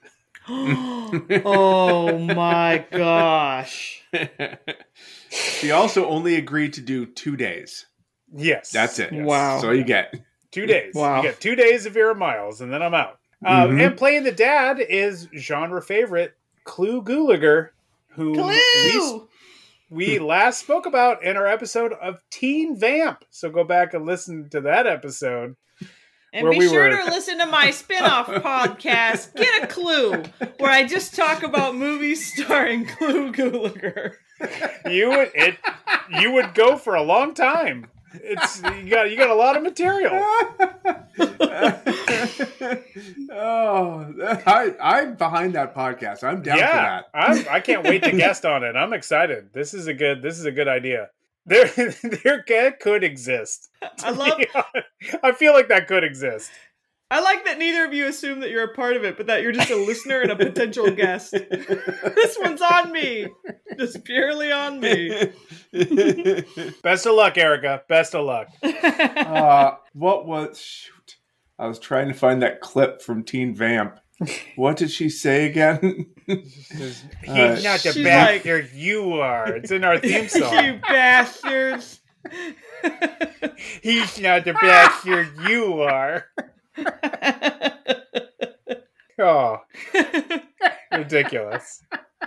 Speaker 2: Oh my gosh.
Speaker 8: She also only agreed to do two days.
Speaker 7: Yes.
Speaker 8: That's it.
Speaker 2: Wow.
Speaker 8: That's all you get.
Speaker 7: Two days.
Speaker 2: Wow.
Speaker 7: You get two days of Vera Miles, and then I'm out. Um,
Speaker 8: Mhm.
Speaker 7: And playing the dad is genre favorite Clu Gulager, who we,
Speaker 2: Clue!
Speaker 7: we last spoke about in our episode of Teen Vamp. So go back and listen to that episode.
Speaker 2: And
Speaker 7: where
Speaker 2: be
Speaker 7: we
Speaker 2: sure
Speaker 7: were-
Speaker 2: to listen to my spin-off podcast, Get a Clue, where I just talk about movies starring Clu Gulager.
Speaker 7: You would it. You would go for a long time. It's you got you got a lot of material.
Speaker 8: Oh, I, I'm behind that podcast. I'm down for
Speaker 7: Yeah,
Speaker 8: that.
Speaker 7: I'm, I can't wait to guest on it. I'm excited. This is a good. This is a good idea. There, there ca- could exist.
Speaker 2: I love.
Speaker 7: I feel like that could exist.
Speaker 2: I like that neither of you assume that you're a part of it, but that you're just a listener and a potential guest. This one's on me. Just purely on me.
Speaker 7: Best of luck, Erica. Best of luck.
Speaker 8: uh, what was... Shoot. I was trying to find that clip from Teen Vamp. What did she say again?
Speaker 7: He's
Speaker 8: Uh,
Speaker 7: not the
Speaker 2: she's
Speaker 7: bastard you are. It's in our theme song.
Speaker 2: You bastards.
Speaker 7: He's not the bastard you are. Oh, ridiculous.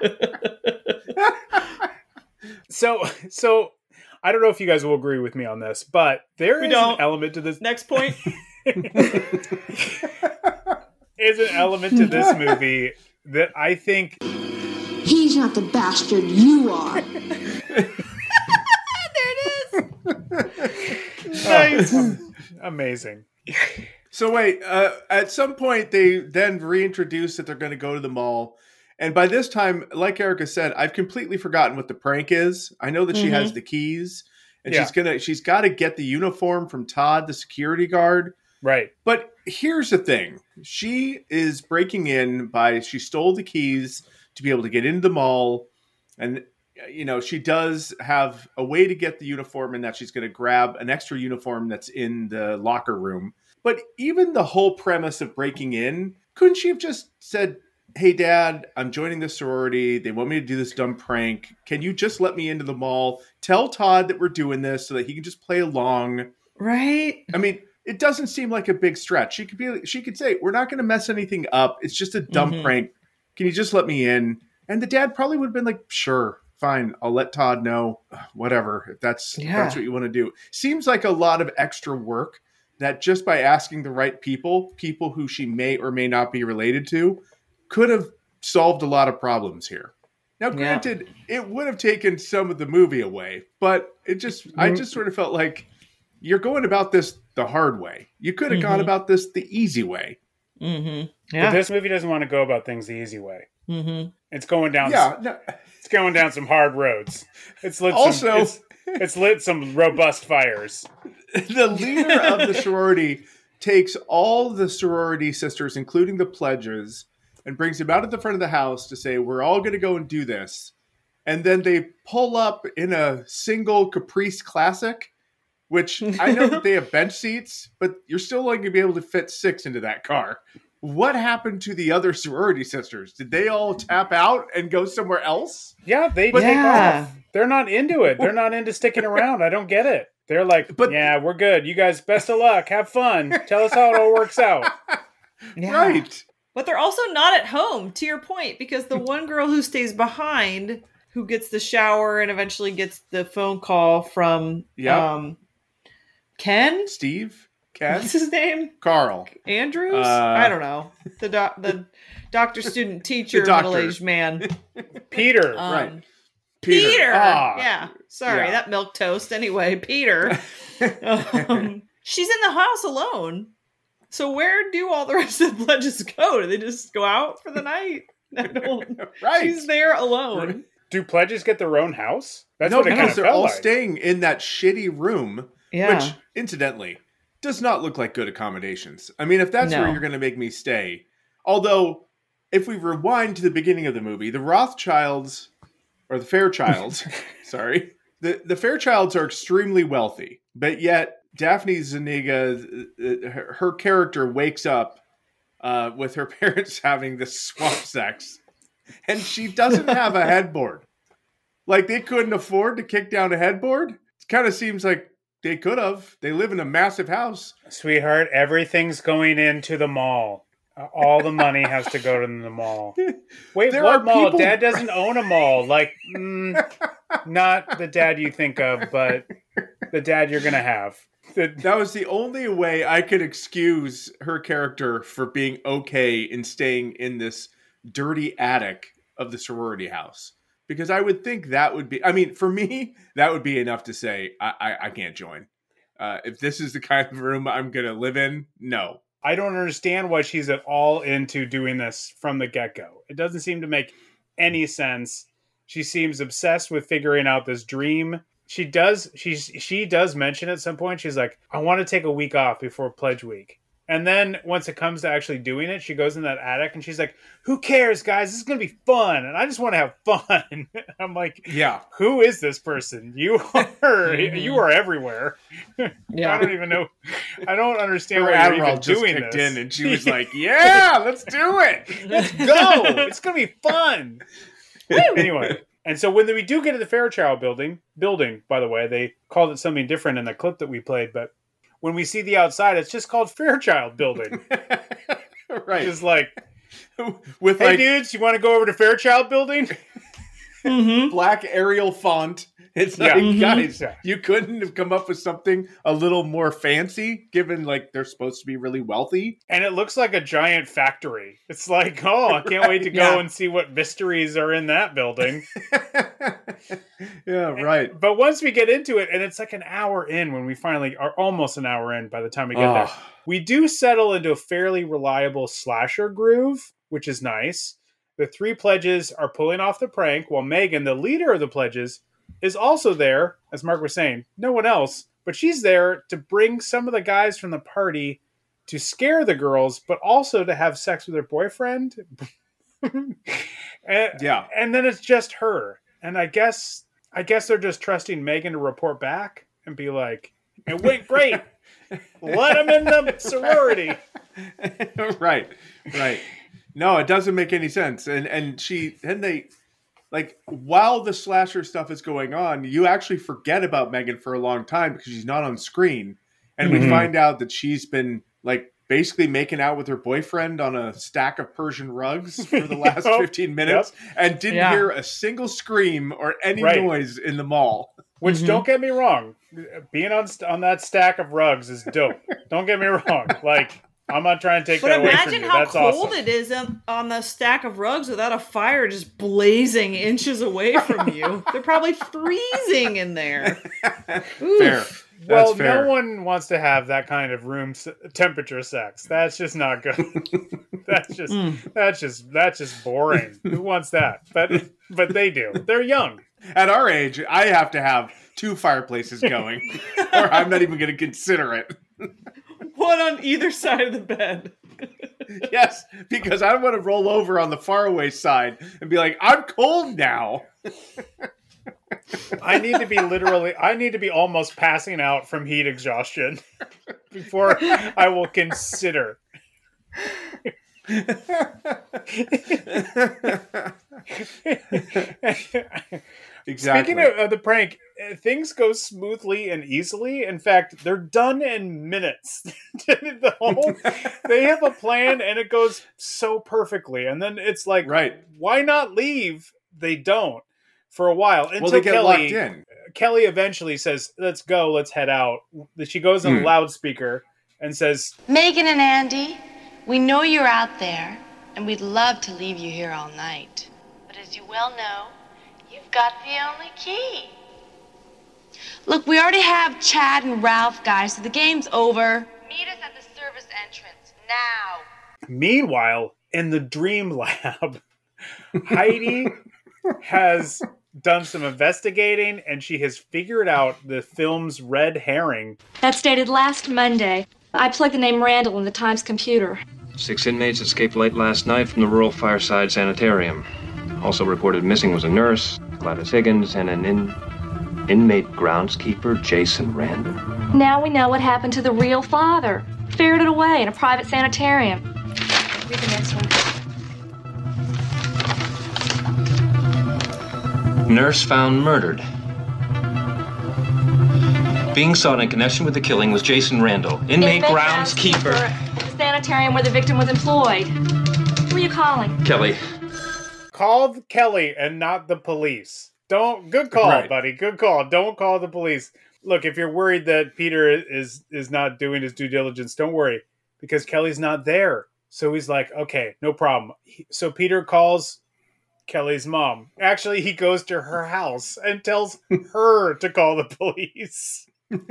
Speaker 7: So, so I don't know if you guys will agree with me on this, but there
Speaker 2: We
Speaker 7: is
Speaker 2: don't.
Speaker 7: an element to this.
Speaker 2: Next point.
Speaker 7: Is an element to this movie that I think
Speaker 14: He's not the bastard you are.
Speaker 2: Nice.
Speaker 7: oh, amazing.
Speaker 8: So wait, uh, at some point they then reintroduce that they're going to go to the mall. And by this time, like Erica said, I've completely forgotten what the prank is. I know that she has the keys and
Speaker 7: Yeah.
Speaker 8: she's going to, she's got to get the uniform from Todd, the security guard.
Speaker 7: Right.
Speaker 8: But here's the thing. She is breaking in by, she stole the keys to be able to get into the mall. And, you know, she does have a way to get the uniform in that she's going to grab an extra uniform that's in the locker room. But even the whole premise of breaking in, couldn't she have just said, hey, Dad, I'm joining the sorority. They want me to do this dumb prank. Can you just let me into the mall? Tell Todd that we're doing this so that he can just play along.
Speaker 2: Right?
Speaker 8: I mean, it doesn't seem like a big stretch. She could be, she could say, we're not going to mess anything up. It's just a dumb
Speaker 2: Mhm.
Speaker 8: prank. Can you just let me in? And the dad probably would have been like, sure, fine. I'll let Todd know. Whatever. If that's, if
Speaker 2: Yeah.
Speaker 8: that's what you want to do. Seems like a lot of extra work that just by asking the right people, people who she may or may not be related to, could have solved a lot of problems here. Now, granted, it would have taken some of the movie away, but it just, I just sort of felt like you're going about this the hard way. You could have gone
Speaker 2: Mhm.
Speaker 8: about this the easy way.
Speaker 2: Mm-hmm.
Speaker 7: But
Speaker 2: Yeah.
Speaker 7: this movie doesn't want to go about things the easy way.
Speaker 2: Mm-hmm.
Speaker 7: It's going down.
Speaker 8: Yeah. No,
Speaker 7: It's going down some hard roads. It's lit
Speaker 8: Also-
Speaker 7: some, it's, it's lit some robust fires.
Speaker 8: the leader of the sorority takes all the sorority sisters, including the pledges, and brings them out at the front of the house to say, we're all going to go and do this. And then they pull up in a single Caprice Classic, which I know that they have bench seats, but you're still only going to be able to fit six into that car. what happened to the other sorority sisters? Did they all tap out and go somewhere else?
Speaker 7: Yeah, they
Speaker 8: But-
Speaker 7: take
Speaker 2: Yeah.
Speaker 7: off. They're not into it. They're not into sticking around. I don't get it. They're like,
Speaker 8: But-
Speaker 7: yeah, we're good. You guys, best of luck. Have fun. Tell us how it all works out.
Speaker 2: Yeah.
Speaker 8: Right.
Speaker 2: But they're also not at home, to your point, because the one girl who stays behind, who gets the shower and eventually gets the phone call from
Speaker 8: Yep.
Speaker 2: um, Ken?
Speaker 8: Steve? Ken?
Speaker 2: What's his name?
Speaker 8: Carl.
Speaker 2: Andrews?
Speaker 8: Uh,
Speaker 2: I don't know. The doc, the doctor, student, teacher,
Speaker 8: The doctor.
Speaker 2: middle-aged man.
Speaker 7: Peter.
Speaker 2: Um,
Speaker 8: Right.
Speaker 2: Peter.
Speaker 8: Ah.
Speaker 2: Yeah. Sorry,
Speaker 8: Yeah.
Speaker 2: that milk toast. Anyway, Peter. um, she's in the house alone. So where do all the rest of the pledges go? Do they just go out for the night? I don't-
Speaker 8: Right.
Speaker 2: She's there alone.
Speaker 7: Do pledges get their own house? That's
Speaker 8: no,
Speaker 7: what it
Speaker 8: because
Speaker 7: kind of
Speaker 8: they're
Speaker 7: felt
Speaker 8: all
Speaker 7: like.
Speaker 8: staying in that shitty room,
Speaker 2: Yeah.
Speaker 8: which, incidentally, does not look like good accommodations. I mean, if that's
Speaker 2: No.
Speaker 8: where you're going to make me stay, although, if we rewind to the beginning of the movie, the Rothschilds, or the Fairchilds, sorry, the, the Fairchilds are extremely wealthy, but yet Daphne Zuniga, uh, her, her character wakes up uh, with her parents having this swamp sex, and she doesn't have a headboard. Like, they couldn't afford to kick down a headboard? It kind of seems like they could have. They live in a massive house.
Speaker 7: Sweetheart, everything's going into the mall. Uh, All the money has to go to the mall. Wait,
Speaker 8: There
Speaker 7: what
Speaker 8: are
Speaker 7: mall?
Speaker 8: people-
Speaker 7: Dad doesn't own a mall. Like, mm, not the dad you think of, but the dad you're going to have. The-
Speaker 8: That was the only way I could excuse her character for being okay in staying in this dirty attic of the sorority house. Because I would think that would be, I mean, for me, that would be enough to say, I, I, I can't join. Uh, if this is the kind of room I'm going to live in, no.
Speaker 7: I don't understand why she's at all into doing this from the get-go. It doesn't seem to make any sense. She seems obsessed with figuring out this dream. She does she's she does mention at some point, she's like, I want to take a week off before pledge week. And then once it comes to actually doing it, she goes in that attic and she's like, who cares, guys? This is going to be fun. And I just want to have fun. I'm like,
Speaker 8: Yeah.
Speaker 7: who is this person? You are, you are everywhere.
Speaker 2: Yeah.
Speaker 7: I don't even know. I don't understand
Speaker 8: Her
Speaker 7: why you're
Speaker 8: Adderall
Speaker 7: even
Speaker 8: just
Speaker 7: doing
Speaker 8: kicked
Speaker 7: this.
Speaker 8: in and she was like, yeah, let's do it.
Speaker 7: let's go. It's going to be fun. Anyway. And so when we do get to the Fairchild building, building, by the way, they called it something different in the clip that we played, but when we see the outside, it's just called Fairchild Building.
Speaker 8: Right.
Speaker 7: Just like,
Speaker 8: With
Speaker 7: hey
Speaker 8: like
Speaker 7: dudes, you want to go over to Fairchild Building?
Speaker 2: Mm-hmm.
Speaker 8: black Arial font. It's
Speaker 7: Yeah.
Speaker 8: like,
Speaker 7: Mhm.
Speaker 8: guys,
Speaker 7: Yeah.
Speaker 8: you couldn't have come up with something a little more fancy, given like they're supposed to be really wealthy.
Speaker 7: And it looks like a giant factory. It's like, oh, I can't wait to go
Speaker 8: Yeah.
Speaker 7: and see what mysteries are in that building.
Speaker 8: Yeah, right.
Speaker 7: But once we get into it, and it's like an hour in when we finally are almost an hour in by the time we get there,
Speaker 8: Oh.
Speaker 7: we do settle into a fairly reliable slasher groove, which is nice. The three pledges are pulling off the prank, while Megan, the leader of the pledges, is also there, as Mark was saying, no one else, but she's there to bring some of the guys from the party to scare the girls, but also to have sex with her boyfriend. and,
Speaker 8: Yeah.
Speaker 7: and then it's just her. And I guess I guess they're just trusting Megan to report back and be like, it went great. Let him in the sorority.
Speaker 8: Right. Right. No, it doesn't make any sense. And and she and they like while the slasher stuff is going on, you actually forget about Megan for a long time because she's not on screen. And
Speaker 7: Mhm.
Speaker 8: we find out that she's been like basically making out with her boyfriend on a stack of Persian rugs for the last
Speaker 7: Yep.
Speaker 8: fifteen minutes and didn't
Speaker 2: Yeah.
Speaker 8: hear a single scream or any
Speaker 7: Right.
Speaker 8: noise in the mall.
Speaker 7: Which,
Speaker 2: Mhm.
Speaker 7: don't get me wrong, being on st- on that stack of rugs is dope. Don't get me wrong. Like, I'm not trying to take
Speaker 2: But
Speaker 7: that away from
Speaker 2: imagine
Speaker 7: you.
Speaker 2: how
Speaker 7: That's
Speaker 2: cold
Speaker 7: awesome.
Speaker 2: it is on, on the stack of rugs without a fire just blazing inches away from you. They're probably freezing in there.
Speaker 8: Fair.
Speaker 7: Well,
Speaker 8: That's fair.
Speaker 7: no one wants to have that kind of room s- temperature sex. That's just not good. that's just
Speaker 2: Mm.
Speaker 7: that's just that's just boring. Who wants that? But but they do. They're young.
Speaker 8: At our age, I have to have two fireplaces going, or I'm not even going to consider it.
Speaker 2: One on either side of the bed.
Speaker 8: Yes, because I don't want to roll over on the faraway side and be like, I'm cold now.
Speaker 7: I need to be literally. I need to be almost passing out from heat exhaustion before I will consider.
Speaker 8: Exactly.
Speaker 7: Speaking of, of the prank, uh, things go smoothly and easily. In fact, they're done in minutes. the whole, they have a plan and it goes so perfectly. And then it's like,
Speaker 8: right.
Speaker 7: why not leave? They don't for a while. Until
Speaker 8: well, they get
Speaker 7: Kelly,
Speaker 8: locked in.
Speaker 7: Kelly eventually says, let's go, let's head out. She goes on
Speaker 8: Hmm.
Speaker 7: the loudspeaker and says,
Speaker 11: Megan and Andy, we know you're out there, and we'd love to leave you here all night. But as you well know, you've got the only key. Look, we already have Chad and Ralph, guys, so the game's over. Meet us at the service entrance, now.
Speaker 7: meanwhile, in the Dream Lab, Heidi has done some investigating and she has figured out the film's red herring.
Speaker 15: That's dated last Monday. I plugged the name Randall in the Times computer.
Speaker 13: Six inmates escaped late last night from the rural fireside sanitarium. Also reported missing was a nurse, Gladys Higgins, and an in- inmate groundskeeper, Jason Randall.
Speaker 15: Now we know what happened to the real father. Ferreted away in a private sanitarium. Read the next one.
Speaker 13: Nurse found murdered. Being sought in connection with the killing was Jason Randall, inmate,
Speaker 15: Inmate
Speaker 13: groundskeeper.
Speaker 15: at the sanitarium where the victim was employed. Who are you calling?
Speaker 13: Kelly.
Speaker 7: Called Kelly and not the police. Don't. Good call,
Speaker 8: Right.
Speaker 7: buddy. Good call. Don't call the police. Look, if you're worried that Peter is is not doing his due diligence, don't worry, because Kelly's not there. So he's like, okay, no problem. He- So Peter calls Kelly's mom. Actually, he goes to her house and tells her to call the police.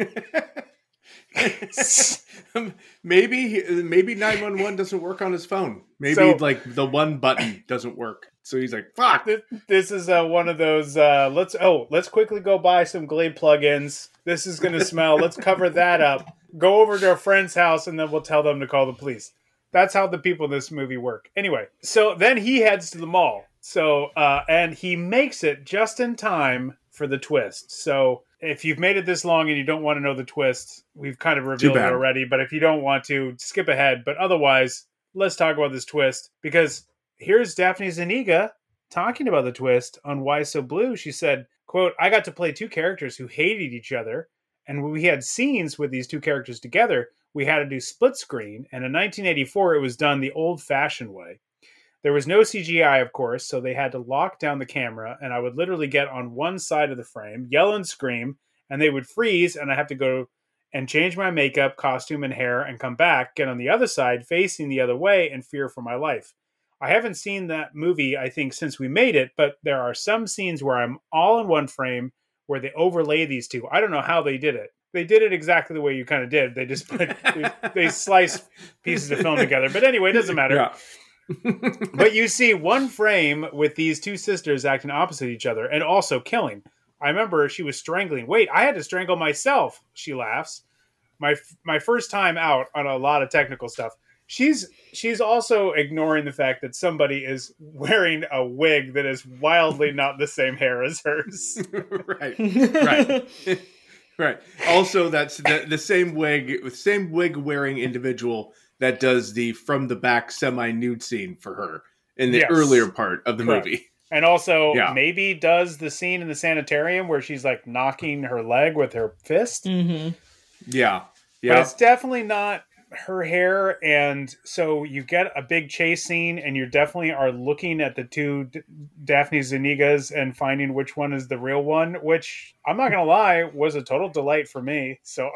Speaker 8: maybe maybe nine one one doesn't work on his phone. Maybe
Speaker 7: So-
Speaker 8: like the one button doesn't work. So he's like, fuck.
Speaker 7: This, this is uh, one of those, uh, let's, oh, let's quickly go buy some Glade plugins. This is going to smell. Let's cover that up. Go over to a friend's house and then we'll tell them to call the police. That's how the people in this movie work. Anyway, so then he heads to the mall. So, uh, and he makes it just in time for the twist. So if you've made it this long and you don't want to know the twist, we've kind of revealed it
Speaker 8: bad.
Speaker 7: already. But if you don't want to, skip ahead. But otherwise, let's talk about this twist, because here's Daphne Zuniga talking about the twist on Why So Blue. She said, quote, I got to play two characters who hated each other. And when we had scenes with these two characters together, we had to do split screen. And in nineteen eighty-four, it was done the old fashioned way. There was no C G I, of course, so they had to lock down the camera. And I would literally get on one side of the frame, yell and scream, and they would freeze. And I have to go and change my makeup, costume, and hair and come back, get on the other side, facing the other way, and fear for my life. I haven't seen that movie, I think, since we made it, but there are some scenes where I'm all in one frame where they overlay these two. I don't know how they did it. They did it exactly the way you kind of did. They just put, they, they sliced pieces of film together. But anyway, it doesn't matter.
Speaker 8: Yeah.
Speaker 7: But you see one frame with these two sisters acting opposite each other and also killing. I remember she was strangling. Wait, I had to strangle myself, she laughs. My my first time out on a lot of technical stuff. She's she's also ignoring the fact that somebody is wearing a wig that is wildly not the same hair as hers.
Speaker 8: right, right, right. Also, that's the, the same wig, same wig wearing individual that does the from the back semi nude scene for her in the
Speaker 7: Yes.
Speaker 8: earlier part of the
Speaker 7: Correct.
Speaker 8: movie.
Speaker 7: And also
Speaker 8: Yeah.
Speaker 7: maybe does the scene in the sanitarium where she's like knocking her leg with her fist.
Speaker 2: Mm-hmm.
Speaker 8: Yeah,
Speaker 7: But
Speaker 8: yeah.
Speaker 7: it's definitely not her hair. And so you get a big chase scene and you definitely are looking at the two D- Daphne Zunigas and finding which one is the real one, which I'm not going to lie was a total delight for me. So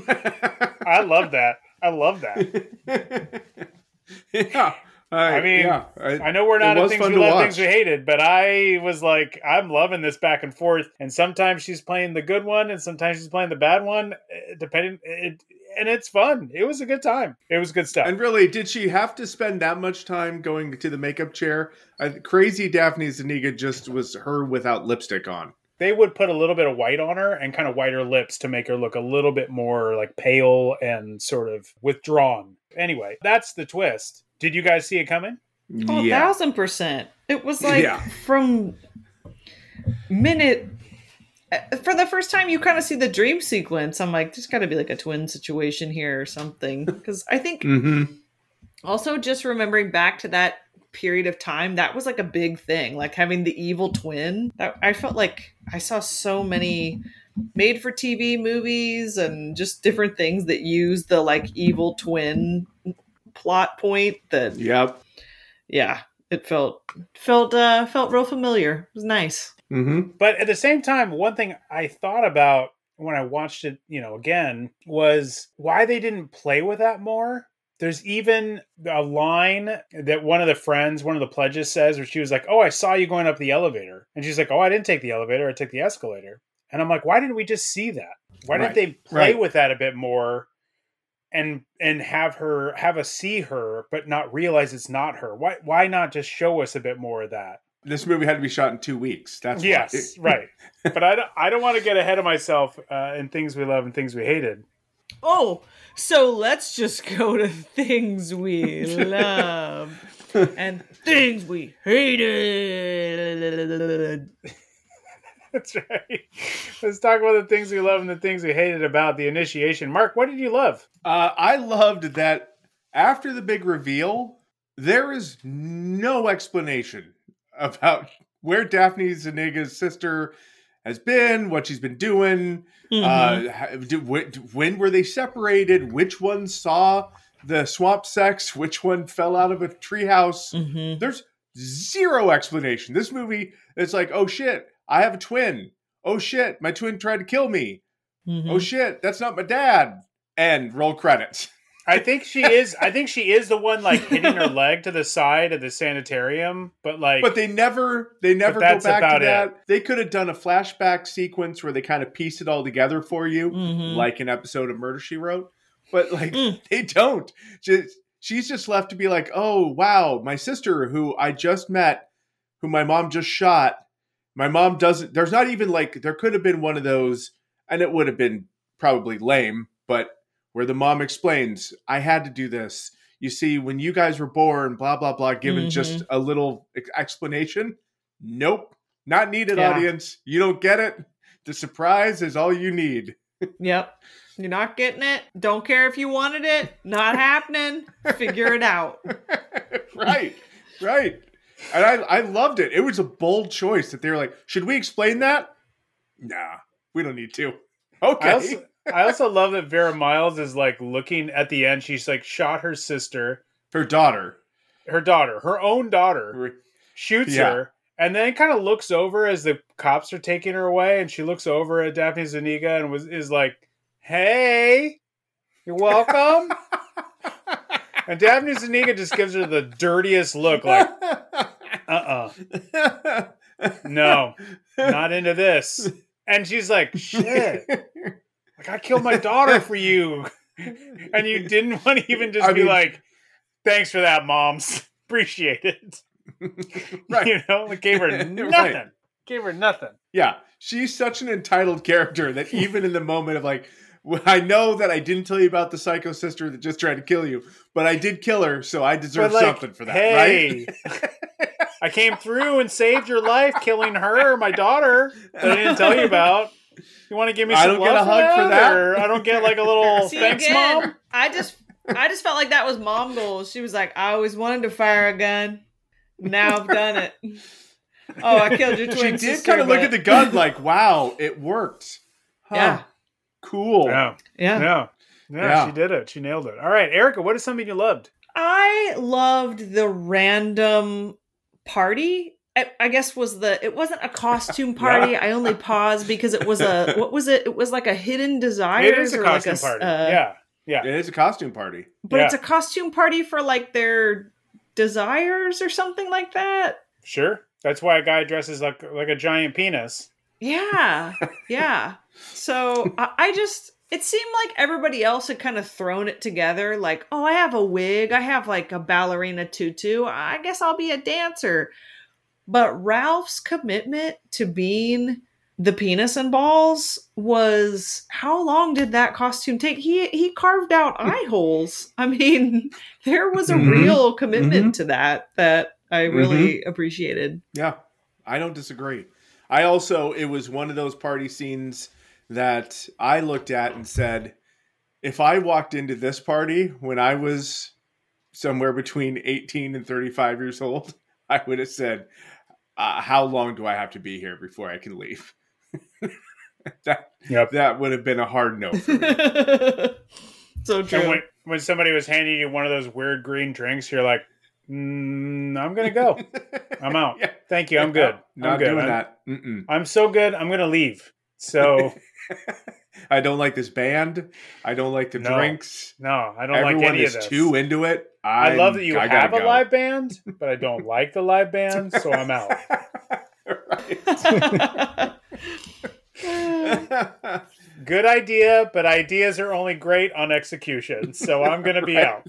Speaker 7: I love that. I love that.
Speaker 8: yeah.
Speaker 7: I mean,
Speaker 8: yeah,
Speaker 7: I know we're not
Speaker 8: it
Speaker 7: at
Speaker 8: was
Speaker 7: things
Speaker 8: fun
Speaker 7: we
Speaker 8: to
Speaker 7: love,
Speaker 8: watch.
Speaker 7: things we hated, but I was like, I'm loving this back and forth. And sometimes she's playing the good one, and sometimes she's playing the bad one, eh, depending. It, and it's fun. It was a good time. It was good stuff.
Speaker 8: And really, did she have to spend that much time going to the makeup chair? Uh, crazy Daphne Zuniga just was her without lipstick on.
Speaker 7: They would put a little bit of white on her and kind of whiter lips to make her look a little bit more like pale and sort of withdrawn. Anyway, that's the twist. Did you guys see it coming?
Speaker 2: Oh,
Speaker 8: Yeah.
Speaker 2: thousand percent. It was like
Speaker 8: Yeah.
Speaker 2: from minute uh, for the first time you kind of see the dream sequence. I'm like, there's got to be like a twin situation here or something. Because I think
Speaker 8: Mm-hmm.
Speaker 2: Also, just remembering back to that period of time, that was like a big thing. Like having the evil twin. That I felt like I saw so many made for T V movies and just different things that use the like evil twin plot point. That
Speaker 8: yep,
Speaker 2: yeah, it felt felt uh, felt real familiar. It was nice.
Speaker 8: Mm-hmm.
Speaker 7: But at the same time, one thing I thought about when I watched it, you know, again, was why they didn't play with that more. There's even a line that one of the friends, one of the pledges says, where she was like, oh, I saw you going up the elevator. And she's like, oh, I didn't take the elevator. I took the escalator. And I'm like, why didn't we just see that? Why
Speaker 8: Right.
Speaker 7: didn't they play
Speaker 8: Right.
Speaker 7: with that a bit more and and have her, have us see her, but not realize it's not her? Why why not just show us a bit more of that?
Speaker 8: This movie had to be shot in two weeks. That's
Speaker 7: Yes,
Speaker 8: why.
Speaker 7: right. But I don't, I don't want to get ahead of myself uh, in things we love and things we hated.
Speaker 2: Oh, so let's just go to things we love and things we hated.
Speaker 7: That's right. Let's talk about the things we love and the things we hated about the initiation. Mark, what did you love?
Speaker 8: Uh, I loved that after the big reveal, there is no explanation about where Daphne Zuniga's sister has been, what she's been doing,
Speaker 2: Mhm.
Speaker 8: uh, ha- do, wh- when were they separated, which one saw the swamp sex, which one fell out of a treehouse.
Speaker 2: Mhm.
Speaker 8: There's zero explanation. This movie, it's like, oh shit, I have a twin. Oh shit, my twin tried to kill me.
Speaker 2: Mhm.
Speaker 8: Oh shit, that's not my dad. And roll credits.
Speaker 7: I think she is. I think she is the one like hitting her leg to the side of the sanitarium. But like,
Speaker 8: But they never, they never go
Speaker 7: that's
Speaker 8: back to
Speaker 7: about
Speaker 8: that.
Speaker 7: it.
Speaker 8: They could have done a flashback sequence where they kind of piece it all together for you,
Speaker 2: Mhm.
Speaker 8: like an episode of Murder She Wrote. But like,
Speaker 2: Mm.
Speaker 8: they don't. Just, she's just left to be like, oh wow, my sister who I just met, who my mom just shot. My mom doesn't. There's not even like there could have been one of those, and it would have been probably lame, but where the mom explains, I had to do this. You see, when you guys were born, blah, blah, blah, given
Speaker 2: Mhm.
Speaker 8: just a little ex- explanation. Nope. Not needed,
Speaker 2: Yeah.
Speaker 8: audience. You don't get it. The surprise is all you need.
Speaker 2: Yep. You're not getting it. Don't care if you wanted it. Not happening. Figure it out.
Speaker 8: Right. Right. And I, I loved it. It was a bold choice that they were like, should we explain that? Nah, we don't need to. Okay.
Speaker 7: I also, I also love that Vera Miles is like looking at the end. She's like shot her sister,
Speaker 8: her daughter,
Speaker 7: her daughter, her own daughter, shoots
Speaker 8: Yeah.
Speaker 7: her, and then kind of looks over as the cops are taking her away, and she looks over at Daphne Zuniga and was is like, "Hey, you're welcome." And Daphne Zuniga just gives her the dirtiest look, like, "Uh, uh no, not into this." And she's like, "Shit, like I killed my daughter for you," and you didn't want to even just
Speaker 8: I
Speaker 7: be
Speaker 8: mean-
Speaker 7: like, "Thanks for that, moms. Appreciate it."
Speaker 8: Right.
Speaker 7: You know, like gave her
Speaker 8: Right.
Speaker 7: nothing. Gave her nothing.
Speaker 8: Yeah, she's such an entitled character that even in the moment of like, well, I know that I didn't tell you about the psycho sister that just tried to kill you, but I did kill her, so I deserve
Speaker 7: But, like,
Speaker 8: something for that,
Speaker 7: hey,
Speaker 8: right?
Speaker 7: I came through and saved your life, killing her, my daughter, that I didn't tell you about. You want to give me
Speaker 8: I
Speaker 7: some
Speaker 8: don't get
Speaker 7: love
Speaker 8: a hug for that?
Speaker 7: or I don't get like a little
Speaker 2: See,
Speaker 7: thanks,
Speaker 2: again,
Speaker 7: mom.
Speaker 2: I just I just felt like that was mom goals. She was like, I always wanted to fire a gun. Now I've done it. Oh, I killed your
Speaker 8: She
Speaker 2: twin
Speaker 8: did
Speaker 2: sister.
Speaker 8: kind of look
Speaker 2: but-
Speaker 8: at the gun like, wow, it worked. Huh.
Speaker 2: Yeah.
Speaker 8: Cool.
Speaker 7: Yeah.
Speaker 2: Yeah.
Speaker 7: Yeah. Yeah,
Speaker 8: Yeah.
Speaker 7: she did it. She nailed it. All right, Erica, what is something you loved?
Speaker 2: I loved the random party. I, I guess was the it wasn't a costume party.
Speaker 7: Yeah.
Speaker 2: I only paused because it was a what was it? It was like a hidden desires.
Speaker 7: It is a
Speaker 2: or
Speaker 7: costume
Speaker 2: like a,
Speaker 7: party.
Speaker 2: uh,
Speaker 7: yeah. Yeah.
Speaker 8: It is a costume party.
Speaker 2: but
Speaker 7: Yeah.
Speaker 2: it's a costume party for like their desires or something like that.
Speaker 7: Sure. That's why a guy dresses like like a giant penis.
Speaker 2: Yeah, yeah. So I, I just, it seemed like everybody else had kind of thrown it together. Like, oh, I have a wig. I have like a ballerina tutu. I guess I'll be a dancer. But Ralph's commitment to being the penis and balls was, how long did that costume take? He he carved out eye holes. I mean, there was a
Speaker 8: Mhm.
Speaker 2: real commitment
Speaker 8: Mhm.
Speaker 2: to that that I really appreciated.
Speaker 8: Yeah, I don't disagree. I also, it was one of those party scenes that I looked at and said, if I walked into this party when I was somewhere between eighteen and thirty-five years old, I would have said, uh, how long do I have to be here before I can leave? that
Speaker 7: yep.
Speaker 8: that would have been a hard no for me.
Speaker 2: So true.
Speaker 7: And when, when somebody was handing you one of those weird green drinks, you're like, mm, I'm going to go. I'm out. Yeah. Thank you. I'm good.
Speaker 8: Not
Speaker 7: I'm good.
Speaker 8: doing
Speaker 7: I'm,
Speaker 8: that. Mm-mm.
Speaker 7: I'm so good. I'm going to leave. So
Speaker 8: I don't like this band. I don't like the
Speaker 7: no,
Speaker 8: drinks.
Speaker 7: No, I don't
Speaker 8: Everyone
Speaker 7: like any
Speaker 8: is
Speaker 7: of this.
Speaker 8: too into it. I'm,
Speaker 7: I love that you
Speaker 8: I
Speaker 7: have a
Speaker 8: go.
Speaker 7: live band, but I don't like the live band, so I'm out. Good idea, but ideas are only great on execution, so I'm going to be
Speaker 8: Right.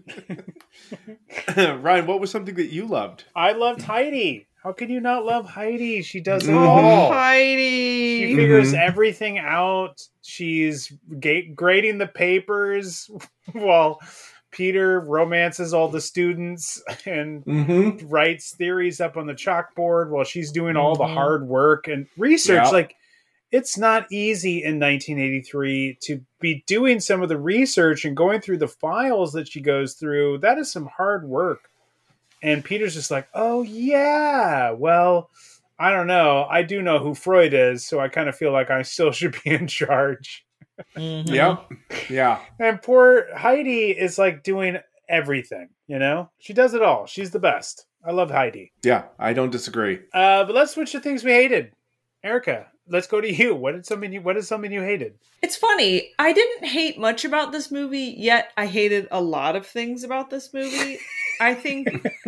Speaker 7: out.
Speaker 8: Ryan, what was something that you loved?
Speaker 7: I loved Heidi. How can you not love Heidi? She does it
Speaker 2: Oh,
Speaker 7: all.
Speaker 2: Heidi.
Speaker 7: She figures
Speaker 8: Mhm.
Speaker 7: everything out. She's ga- grading the papers while Peter romances all the students and
Speaker 8: Mm-hmm.
Speaker 7: writes theories up on the chalkboard while she's doing all the
Speaker 2: Mhm.
Speaker 7: hard work and research.
Speaker 8: Yep.
Speaker 7: Like, it's not easy in nineteen eighty-three to be doing some of the research and going through the files that she goes through. That is some hard work. And Peter's just like, oh, yeah, well, I don't know. I do know who Freud is, so I kind of feel like I still should be in charge.
Speaker 2: Mhm.
Speaker 8: Yep. Yeah.
Speaker 7: And poor Heidi is like doing everything, you know? She does it all. She's the best. I love Heidi.
Speaker 8: Yeah. I don't disagree.
Speaker 7: Uh, but let's switch to things we hated. Erica, let's go to you. What did something you what is something you hated?
Speaker 2: It's funny. I didn't hate much about this movie, yet I hated a lot of things about this movie. I think,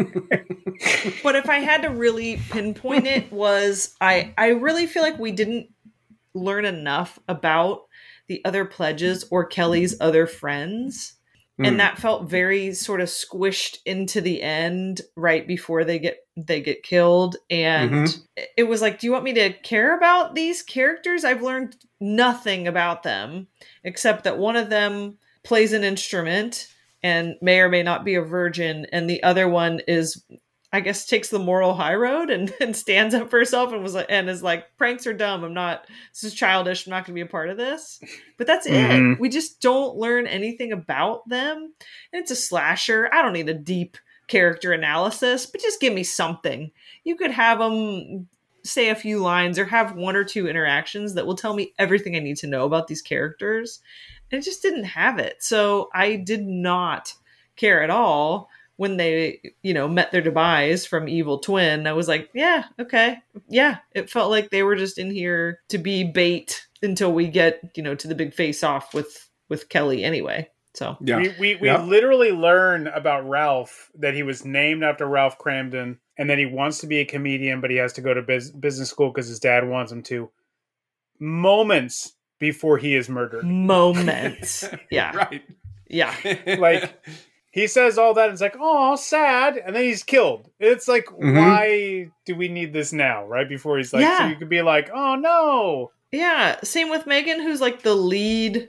Speaker 2: but if I had to really pinpoint it, was I I really feel like we didn't learn enough about the other pledges or Kelly's other friends.
Speaker 8: Mm.
Speaker 2: And that felt very sort of squished into the end right before they get they get killed. And
Speaker 8: Mhm.
Speaker 2: it was like, do you want me to care about these characters? I've learned nothing about them except that one of them plays an instrument and may or may not be a virgin, and the other one is, I guess, takes the moral high road and, and stands up for herself and was like, and is like, pranks are dumb. I'm not, this is childish. I'm not going to be a part of this. But that's
Speaker 7: Mhm.
Speaker 2: it. We just don't learn anything about them. And it's a slasher. I don't need a deep character analysis, but just give me something. You could have them say a few lines or have one or two interactions that will tell me everything I need to know about these characters. And it just didn't have it. So I did not care at all when they, you know, met their demise from Evil Twin. I was like, yeah, okay. Yeah. It felt like they were just in here to be bait until we get, you know, to the big face off with, with Kelly anyway. So
Speaker 8: Yeah.
Speaker 7: We we, we
Speaker 8: Yeah.
Speaker 7: literally learn about Ralph that he was named after Ralph Cramden and that he wants to be a comedian, but he has to go to bus- business school because his dad wants him to. Moments before he is murdered.
Speaker 2: moments. Yeah.
Speaker 8: Right.
Speaker 2: Yeah.
Speaker 7: Like, he says all that and it's like, oh, sad. And then he's killed. It's like,
Speaker 8: Mhm.
Speaker 7: why do we need this now? Right before he's like, so
Speaker 2: Yeah.
Speaker 7: you could be like, oh, no.
Speaker 2: Yeah. Same with Megan, who's like the lead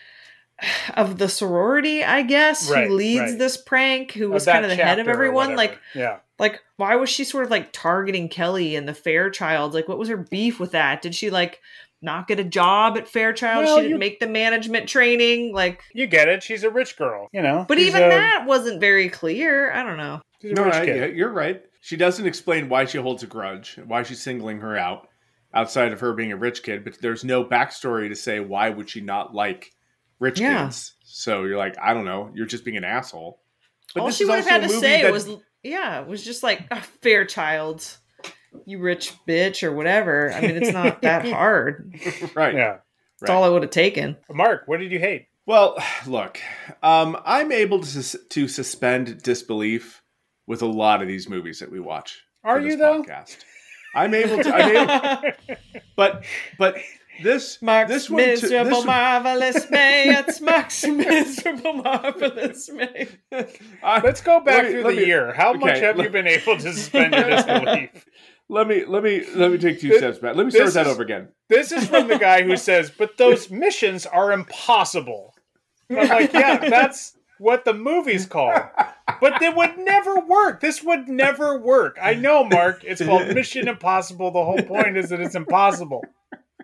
Speaker 2: of the sorority, I guess,
Speaker 7: Right,
Speaker 2: who leads
Speaker 7: right.
Speaker 2: this prank, who
Speaker 7: Of
Speaker 2: was
Speaker 7: that
Speaker 2: kind of the head of
Speaker 7: chapter or
Speaker 2: everyone.
Speaker 7: whatever.
Speaker 2: Like,
Speaker 7: yeah.
Speaker 2: like, why was she sort of like targeting Kelly and the Fairchild? Like, what was her beef with that? Did she like not get a job at Fairchild?
Speaker 7: Well,
Speaker 2: she didn't
Speaker 7: you-
Speaker 2: make the management training. Like,
Speaker 7: You get it. She's a rich girl, you know.
Speaker 2: but
Speaker 7: She's
Speaker 2: even
Speaker 7: a-
Speaker 2: that wasn't very clear. I don't know.
Speaker 7: she's a
Speaker 8: No,
Speaker 7: rich
Speaker 8: I,
Speaker 7: kid.
Speaker 8: yeah, you're right. She doesn't explain why she holds a grudge, why she's singling her out, outside of her being a rich kid. But there's no backstory to say why would she not like rich
Speaker 2: Yeah.
Speaker 8: kids. So you're like, I don't know. You're just being an asshole. But
Speaker 2: All
Speaker 8: this
Speaker 2: she
Speaker 8: is
Speaker 2: would have
Speaker 8: also
Speaker 2: had
Speaker 8: a
Speaker 2: to
Speaker 8: movie
Speaker 2: say
Speaker 8: that-
Speaker 2: was, yeah, it was just like, oh, Fairchild, you rich bitch, or whatever. I mean, it's not that hard.
Speaker 8: right.
Speaker 7: Yeah.
Speaker 2: That's all I would have taken.
Speaker 7: Mark, what did you hate?
Speaker 8: Well, look, um, I'm able to sus- to suspend disbelief with a lot of these movies that we watch.
Speaker 7: Are
Speaker 8: for this
Speaker 7: you, though?
Speaker 8: Podcast. I'm able to. I'm able, but but this
Speaker 2: Mark's
Speaker 8: this one to-
Speaker 2: miserable,
Speaker 8: this-
Speaker 2: marvelous May. It's Mark's miserable, marvelous May.
Speaker 8: I-
Speaker 7: Let's go back
Speaker 8: let me-
Speaker 7: through
Speaker 8: let
Speaker 7: the
Speaker 8: me-
Speaker 7: year. How much
Speaker 8: okay,
Speaker 7: have
Speaker 8: let-
Speaker 7: you been able to suspend your disbelief?
Speaker 8: Let me let me let me take two
Speaker 7: This-
Speaker 8: steps back. Let me start
Speaker 7: this
Speaker 8: that
Speaker 7: is-
Speaker 8: over again.
Speaker 7: This is from the guy who says, but those missions are impossible. And I'm like, yeah, that's what the movie's called. But it would never work. This would never work. I know, Mark. It's called Mission Impossible. The whole point is that it's impossible.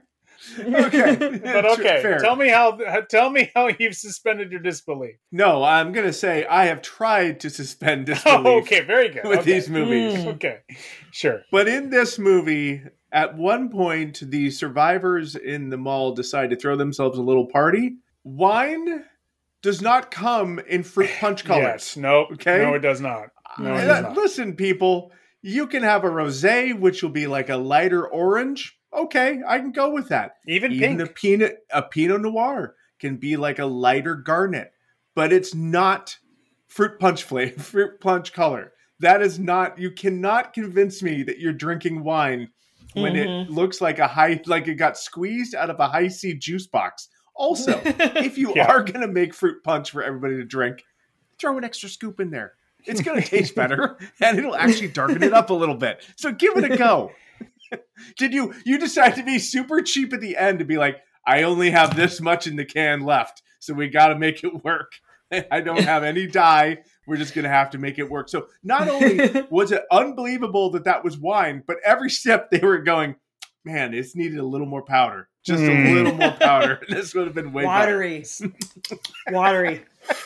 Speaker 8: Okay,
Speaker 7: But okay,
Speaker 8: Fair.
Speaker 7: tell me how. Tell me how you've suspended your disbelief.
Speaker 8: No, I'm gonna say I have tried to suspend disbelief.
Speaker 7: Oh, okay, very good.
Speaker 8: With
Speaker 7: Okay.
Speaker 8: these movies,
Speaker 7: Mm. Okay, sure.
Speaker 8: But in this movie, at one point, the survivors in the mall decide to throw themselves a little party. Wine does not come in fruit punch colors.
Speaker 7: Yes, nope.
Speaker 8: Okay,
Speaker 7: No, it does not. No, it
Speaker 8: Uh,
Speaker 7: does not.
Speaker 8: Listen, people, you can have a rosé, which will be like a lighter orange. Okay, I can go with that.
Speaker 7: Even
Speaker 8: Even
Speaker 7: pink.
Speaker 8: a pinot, a Pinot Noir can be like a lighter garnet, but it's not fruit punch flavor, fruit punch color. That is not. You cannot convince me that you're drinking wine when
Speaker 2: Mhm.
Speaker 8: it looks like a high, like it got squeezed out of a high C juice box. Also, if you
Speaker 7: Yeah.
Speaker 8: are going to make fruit punch for everybody to drink, throw an extra scoop in there. It's going to taste better, and it'll actually darken it up a little bit. So give it a go. Did you you decide to be super cheap at the end to be like, I only have this much in the can left, so we got to make it work. I don't have any dye. We're just going to have to make it work. So not only was it unbelievable that that was wine, but every step they were going, man, it's needed a little more powder. Just a
Speaker 7: Mm.
Speaker 8: little more powder. This would have been way
Speaker 2: Watery. Watery.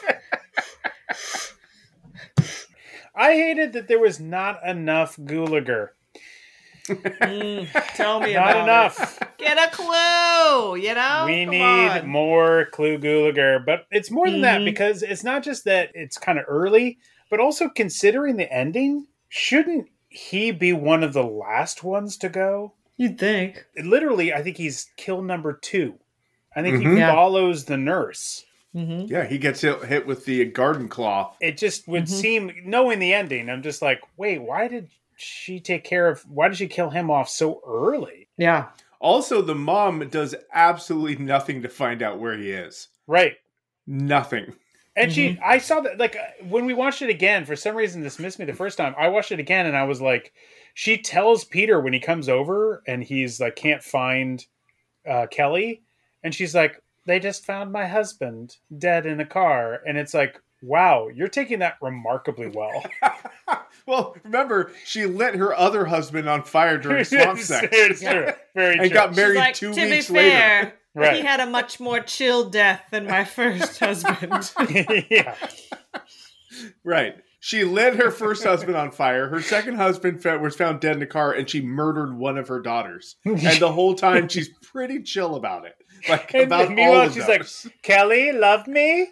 Speaker 7: I hated that there was not enough Gulager.
Speaker 2: Mm, tell me
Speaker 7: Not
Speaker 2: about
Speaker 7: enough.
Speaker 2: it. Get a clue, you know?
Speaker 7: We
Speaker 2: Come
Speaker 7: need
Speaker 2: on.
Speaker 7: more Clue Gulager, but it's more than that
Speaker 2: Mhm.
Speaker 7: because it's not just that it's kind of early, but also considering the ending, shouldn't he be one of the last ones to go?
Speaker 2: You'd think.
Speaker 7: Literally, I think he's kill number two. I think
Speaker 8: Mhm.
Speaker 7: he
Speaker 8: Yeah.
Speaker 7: follows the nurse.
Speaker 2: Mm-hmm.
Speaker 8: Yeah, he gets hit, hit with the garden claw.
Speaker 7: It just would
Speaker 2: Mm-hmm.
Speaker 7: seem, knowing the ending, I'm just like, wait, why did she take care of, why did she kill him off so early?
Speaker 2: Yeah.
Speaker 8: Also, the mom does absolutely nothing to find out where he is.
Speaker 7: Right.
Speaker 8: Nothing.
Speaker 7: And she, I saw that, like, uh, when we watched it again, for some reason this missed me the first time. I watched it again and I was like, she tells Peter when he comes over and he's like, can't find uh, Kelly. And she's like, they just found my husband dead in a car. And it's like, wow, you're taking that remarkably well.
Speaker 8: Well, remember, she lit her other husband on fire during swamp sex.
Speaker 7: It's true. Very
Speaker 8: and
Speaker 7: true.
Speaker 8: got married
Speaker 2: She's like,
Speaker 8: two
Speaker 2: to
Speaker 8: weeks
Speaker 2: be fair,
Speaker 8: later.
Speaker 7: Right.
Speaker 2: he had a much more chill death than my first husband.
Speaker 7: Yeah.
Speaker 8: Right. She lit her first husband on fire. Her second husband fa- was found dead in a car, and she murdered one of her daughters. And the whole time, she's pretty chill about it. Like,
Speaker 7: And
Speaker 8: about
Speaker 7: meanwhile,
Speaker 8: all of
Speaker 7: she's
Speaker 8: those.
Speaker 7: like, Kelly, love me?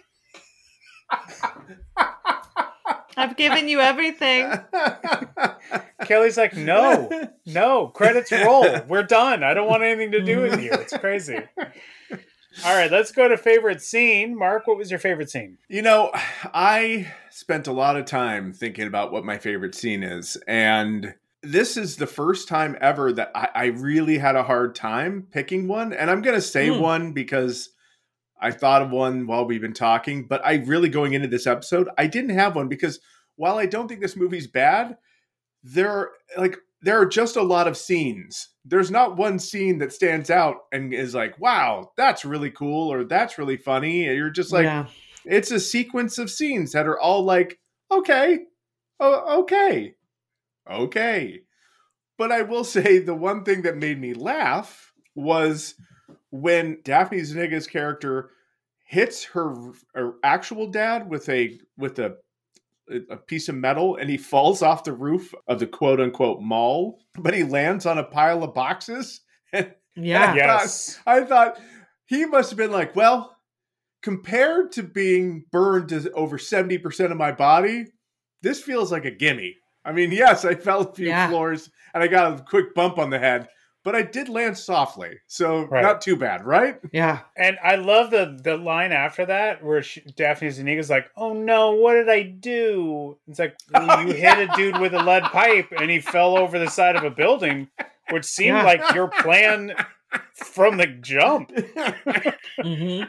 Speaker 2: I've given you everything.
Speaker 7: Kelly's like, no, no, credits roll. We're done. I don't want anything to do with you. It's crazy. All right, let's go to favorite scene. Mark, what was your favorite scene?
Speaker 8: You know, I spent a lot of time thinking about what my favorite scene is. And this is the first time ever that I, I really had a hard time picking one. And I'm going to say
Speaker 2: Hmm.
Speaker 8: one because I thought of one while we've been talking. But I really, going into this episode, I didn't have one because while I don't think this movie's bad, there are, like, there are just a lot of scenes. There's not one scene that stands out and is like, wow, that's really cool or that's really funny. And you're just like,
Speaker 2: Yeah.
Speaker 8: it's a sequence of scenes that are all like, okay, oh, okay, okay. But I will say the one thing that made me laugh was when Daphne Zuniga's character hits her, her actual dad with a with a a piece of metal and he falls off the roof of the quote unquote mall, but he lands on a pile of boxes. And
Speaker 2: Yeah.
Speaker 8: I
Speaker 7: Yes.
Speaker 8: thought, I thought he must have been like, well, compared to being burned to over seventy percent of my body, this feels like a gimme. I mean, yes, I fell a few
Speaker 2: Yeah.
Speaker 8: floors and I got a quick bump on the head, but I did land softly. So
Speaker 7: Right.
Speaker 8: not too bad, right?
Speaker 2: Yeah.
Speaker 7: And I love the the line after that where she, Daphne Zuniga's like, oh no, what did I do? It's like, well, you hit a dude with a lead pipe and he fell over the side of a building, which seemed
Speaker 2: Yeah.
Speaker 7: like your plan from the jump.
Speaker 2: Mm-hmm.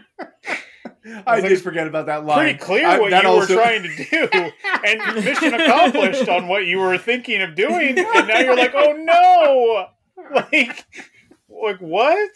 Speaker 8: I
Speaker 7: was
Speaker 8: did
Speaker 7: like,
Speaker 8: forget about that line.
Speaker 7: Pretty clear
Speaker 8: I-
Speaker 7: what
Speaker 8: that
Speaker 7: you
Speaker 8: also-
Speaker 7: were trying to do, and mission accomplished on what you were thinking of doing, and now you're like, oh no, like, like what?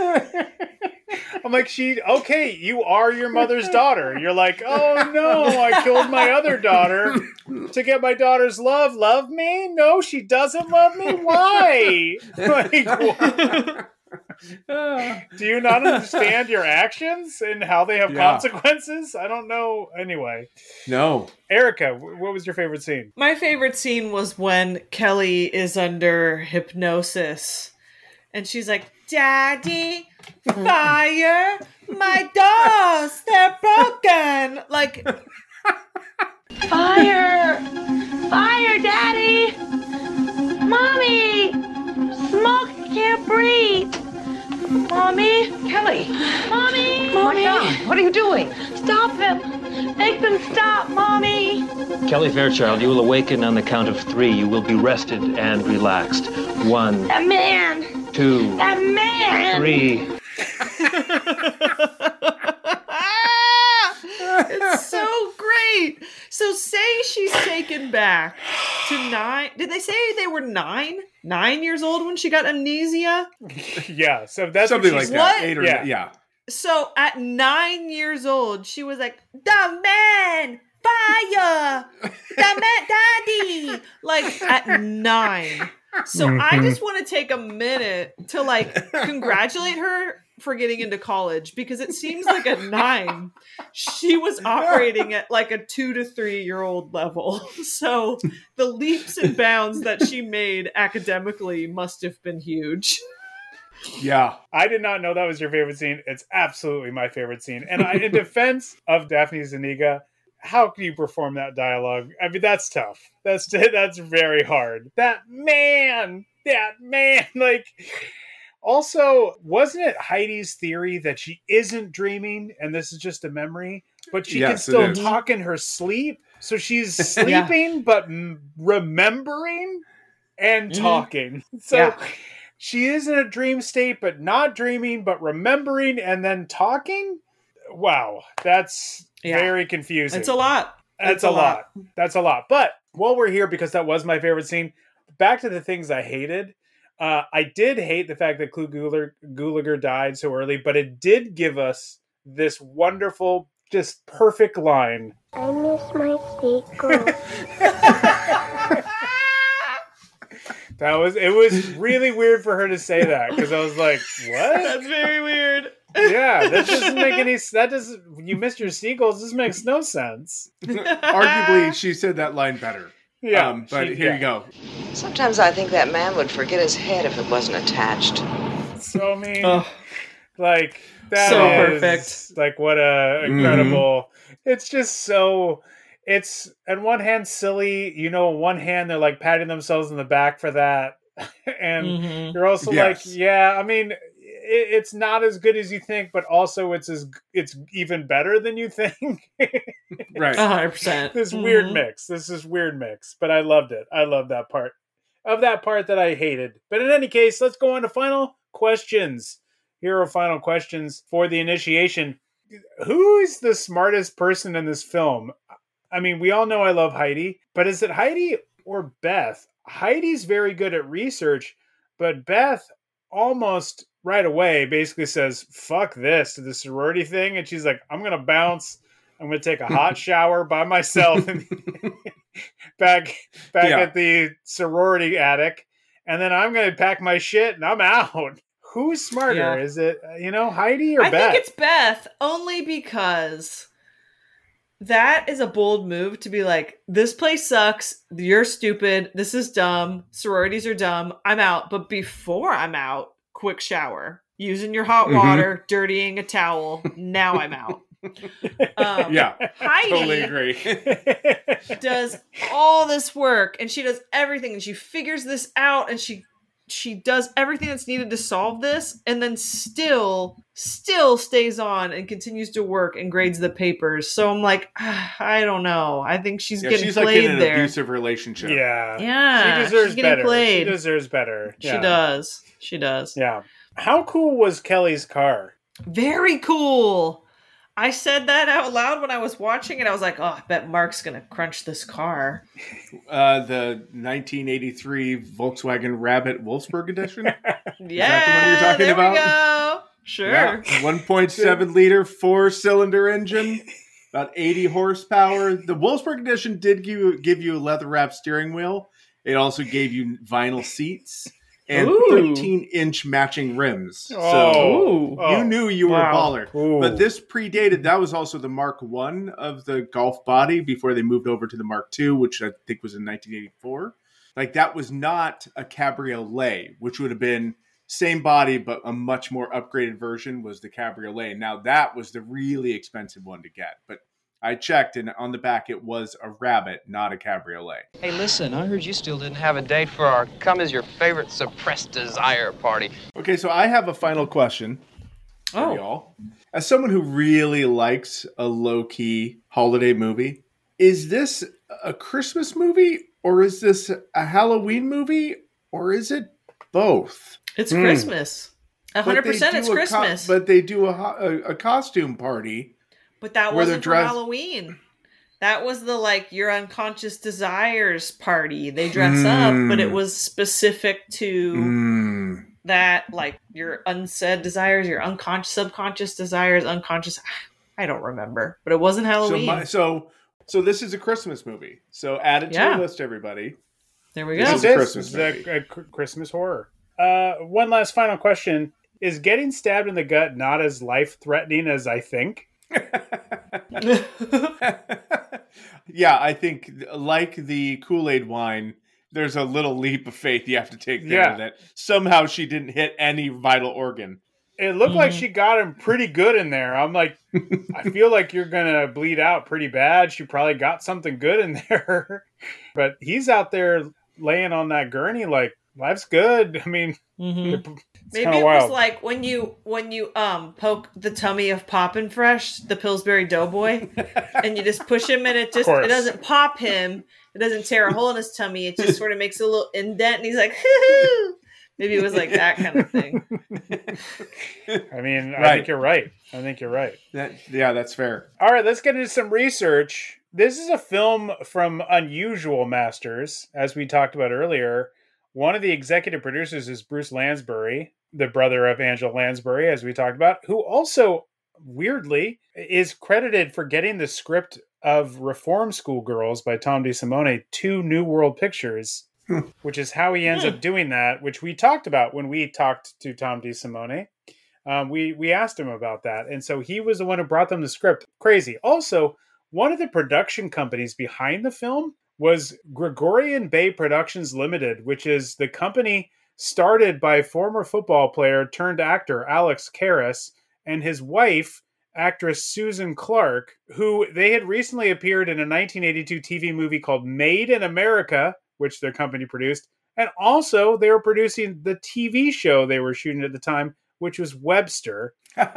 Speaker 7: I'm like, she okay, you are your mother's daughter. You're like, oh no, I killed my other daughter to get my daughter's love. Love me? No, she doesn't love me. Why? Like, what? Do you not understand your actions and how they have
Speaker 8: Yeah.
Speaker 7: consequences? I don't know. Anyway.
Speaker 8: No.
Speaker 7: Erica, wh- what was your favorite scene?
Speaker 2: My favorite scene was when Kelly is under hypnosis and she's like, Daddy, fire, my dolls, they're broken. Like,
Speaker 12: Fire! Fire, Daddy! Mommy! Smoke, can't breathe! Mommy?
Speaker 5: Kelly!
Speaker 12: Mommy!
Speaker 5: My God, what are you doing?
Speaker 12: Stop them! Make them stop, Mommy!
Speaker 13: Kelly Fairchild, you will awaken on the count of three. You will be rested and relaxed. One,
Speaker 12: That man!
Speaker 13: two,
Speaker 12: That man!
Speaker 13: three.
Speaker 2: it's so great. So say she's taken back to nine. Did they say they were nine? Nine years old when she got amnesia?
Speaker 7: Yeah, so that's
Speaker 8: Something
Speaker 7: what
Speaker 8: like
Speaker 7: she's-
Speaker 8: that.
Speaker 2: What?
Speaker 8: Eight or
Speaker 7: Yeah.
Speaker 8: yeah.
Speaker 2: So at nine years old, she was like, the man, fire, the man, daddy. Like at nine. So I just want to take a minute to like congratulate her for getting into college because it seems like at nine, she was operating at like a two to three year old level. So the leaps and bounds that she made academically must have been huge.
Speaker 8: Yeah.
Speaker 7: I did not know that was your favorite scene. It's absolutely my favorite scene. And I, in defense of Daphne Zuniga, how can you perform that dialogue? I mean, that's tough. That's that's very hard. That man, that man. Like, also, wasn't it Heidi's theory that she isn't dreaming and this is just a memory, but she
Speaker 8: Yes, it
Speaker 7: can
Speaker 8: is.
Speaker 7: still talk in her sleep? So she's sleeping but m- remembering and
Speaker 2: Mhm.
Speaker 7: talking. So.
Speaker 2: Yeah.
Speaker 7: She is in a dream state, but not dreaming, but remembering and then talking. Wow, that's
Speaker 2: Yeah.
Speaker 7: very confusing.
Speaker 2: It's a lot.
Speaker 7: That's
Speaker 2: It's
Speaker 7: a
Speaker 2: a
Speaker 7: lot. That's a lot. But while we're here, because that was my favorite scene, back to the things I hated. Uh, I did hate the fact that Clu Gulager, Gulager died so early, but it did give us this wonderful, just perfect line.
Speaker 16: I miss my sequel.
Speaker 7: That was it. Was really weird for her to say that because I was like, "What?"
Speaker 2: That's very weird.
Speaker 7: Yeah, that doesn't make any. That doesn't. You missed your seagulls. This makes no sense.
Speaker 8: Arguably, she said that line better.
Speaker 7: Yeah,
Speaker 8: Um, but
Speaker 7: she-
Speaker 8: here
Speaker 7: yeah.
Speaker 8: you go.
Speaker 5: Sometimes I think that man would forget his head if it wasn't attached.
Speaker 7: So I mean,
Speaker 2: Ugh.
Speaker 7: like that
Speaker 2: So
Speaker 7: is,
Speaker 2: perfect.
Speaker 7: Like what a incredible. It's just so. It's on one hand silly, you know. On one hand, they're like patting themselves in the back for that, and
Speaker 2: Mhm.
Speaker 7: you're also
Speaker 8: Yes.
Speaker 7: like, yeah. I mean, it, it's not as good as you think, but also it's as it's even better than you think.
Speaker 8: Right.
Speaker 2: A hundred percent.
Speaker 7: This weird
Speaker 2: Mhm.
Speaker 7: mix. This is weird mix, but I loved it. I love that part of that part that I hated. But in any case, let's go on to final questions. Here are final questions for the initiation. Who is the smartest person in this film? I mean, we all know I love Heidi, but is it Heidi or Beth? Heidi's very good at research, but Beth almost right away basically says, fuck this to the sorority thing. And she's like, I'm going to bounce. I'm going to take a hot shower by myself and back back
Speaker 8: Yeah.
Speaker 7: at the sorority attic. And then I'm going to pack my shit and I'm out. Who's smarter?
Speaker 2: Yeah.
Speaker 7: Is it, you know, Heidi or
Speaker 2: I
Speaker 7: Beth?
Speaker 2: think it's Beth only because that is a bold move to be like, this place sucks. You're stupid. This is dumb. Sororities are dumb. I'm out. But before I'm out, quick shower, using your hot
Speaker 8: Mhm.
Speaker 2: water, dirtying a towel. Now I'm out. Um,
Speaker 8: Yeah.
Speaker 2: Heidi
Speaker 8: Totally agree.
Speaker 2: does all this work and she does everything and she figures this out and she she does everything that's needed to solve this and then still still stays on and continues to work and grades the papers. So I'm like, ah, I don't know. I think she's
Speaker 8: Yeah,
Speaker 2: getting
Speaker 8: she's like
Speaker 2: played
Speaker 8: in an
Speaker 2: there.
Speaker 8: abusive relationship.
Speaker 7: Yeah.
Speaker 2: Yeah,
Speaker 7: She deserves
Speaker 2: she's getting
Speaker 7: better.
Speaker 2: played.
Speaker 7: She deserves better.
Speaker 2: She
Speaker 7: Yeah.
Speaker 2: does. She does.
Speaker 7: Yeah. How cool was Kelly's car?
Speaker 2: Very cool. I said that out loud when I was watching it. I was like, oh, I bet Mark's going to crunch this car.
Speaker 8: Uh, the nineteen eighty-three Volkswagen Rabbit Wolfsburg edition.
Speaker 2: Yeah,
Speaker 8: that the one you're talking
Speaker 2: there
Speaker 8: about?
Speaker 2: we go. Sure.
Speaker 8: Yeah, one point seven liter four cylinder engine, about eighty horsepower. The Wolfsburg edition did give you, give you a leather wrapped steering wheel. It also gave you vinyl seats. and
Speaker 2: Ooh.
Speaker 8: thirteen inch matching rims. So
Speaker 2: Oh.
Speaker 8: you knew you were
Speaker 2: Wow.
Speaker 8: a baller.
Speaker 7: Ooh.
Speaker 8: But this predated, that was also the Mark one of the Golf body before they moved over to the Mark two, which I think was in nineteen eighty-four. Like, that was not a cabriolet, which would have been same body, but a much more upgraded version was the cabriolet. Now, that was the really expensive one to get. But I checked, and on the back, it was a Rabbit, not a cabriolet.
Speaker 17: Hey, listen, I heard you still didn't have a date for our Come As Your Favorite Suppressed Desire party.
Speaker 8: Okay, so I have a final question for
Speaker 2: Oh.
Speaker 8: y'all. As someone who really likes a low-key holiday movie, is this a Christmas movie, or is this a Halloween movie, or is it both?
Speaker 2: It's
Speaker 7: Hmm.
Speaker 2: Christmas. A
Speaker 8: But
Speaker 2: hundred
Speaker 8: they
Speaker 2: percent,
Speaker 8: do
Speaker 2: it's
Speaker 8: a co-
Speaker 2: Christmas.
Speaker 8: but they do a, ho- a, a costume party.
Speaker 2: But that
Speaker 8: where they're
Speaker 2: wasn't for
Speaker 8: dressed-
Speaker 2: Halloween. That was the like your unconscious desires party. They dress
Speaker 8: Mm.
Speaker 2: up, but it was specific to
Speaker 8: Mm.
Speaker 2: that, like your unsaid desires, your unconscious, subconscious desires, unconscious. I don't remember, but it wasn't
Speaker 8: So,
Speaker 2: Halloween.
Speaker 8: my, so, so this is a Christmas movie. So add it to
Speaker 2: Yeah.
Speaker 8: your list, everybody.
Speaker 2: there we
Speaker 8: This
Speaker 2: go.
Speaker 8: is a
Speaker 7: This
Speaker 8: Christmas
Speaker 7: is
Speaker 8: movie.
Speaker 7: a, a cr- Christmas horror. Uh, one last final question. Is getting stabbed in the gut not as life-threatening as I think?
Speaker 8: Yeah, I think like the Kool-Aid wine, there's a little leap of faith you have to take there
Speaker 7: Yeah.
Speaker 8: that somehow she didn't hit any vital organ.
Speaker 7: It looked like
Speaker 2: Mhm.
Speaker 7: she got him pretty good in there. I'm like, I feel like you're gonna bleed out pretty bad. She probably got something good in there, but he's out there laying on that gurney like life's good. I mean,
Speaker 2: Mhm.
Speaker 7: it's
Speaker 2: Maybe
Speaker 7: kinda
Speaker 2: it
Speaker 7: wild.
Speaker 2: was like when you when you um poke the tummy of Poppin' Fresh, the Pillsbury Doughboy, and you just push him and it just
Speaker 7: course.
Speaker 2: it doesn't pop him, it doesn't tear a hole in his tummy, it just sort of makes a little indent, and he's like, hoo-hoo. Maybe it was like that kind of thing.
Speaker 7: I mean, I
Speaker 8: Right.
Speaker 7: think you're right. I think you're right.
Speaker 8: That, yeah, that's fair.
Speaker 7: All right, let's get into some research. This is a film from Unusual Masters, as we talked about earlier. One of the executive producers is Bruce Lansbury, the brother of Angela Lansbury, as we talked about, who also, weirdly, is credited for getting the script of Reform School Girls by Tom DeSimone to New World Pictures, which is how he ends up doing that, which we talked about when we talked to Tom DeSimone. Um, we, we asked him about that. And so he was the one who brought them the script. Crazy. Also, one of the production companies behind the film was Gregorian Bay Productions Limited, which is the company started by former football player turned actor Alex Karras and his wife, actress Susan Clark, who they had recently appeared in a nineteen eighty-two T V movie called Made in America, which their company produced. And also they were producing the T V show they were shooting at the time, which was Webster.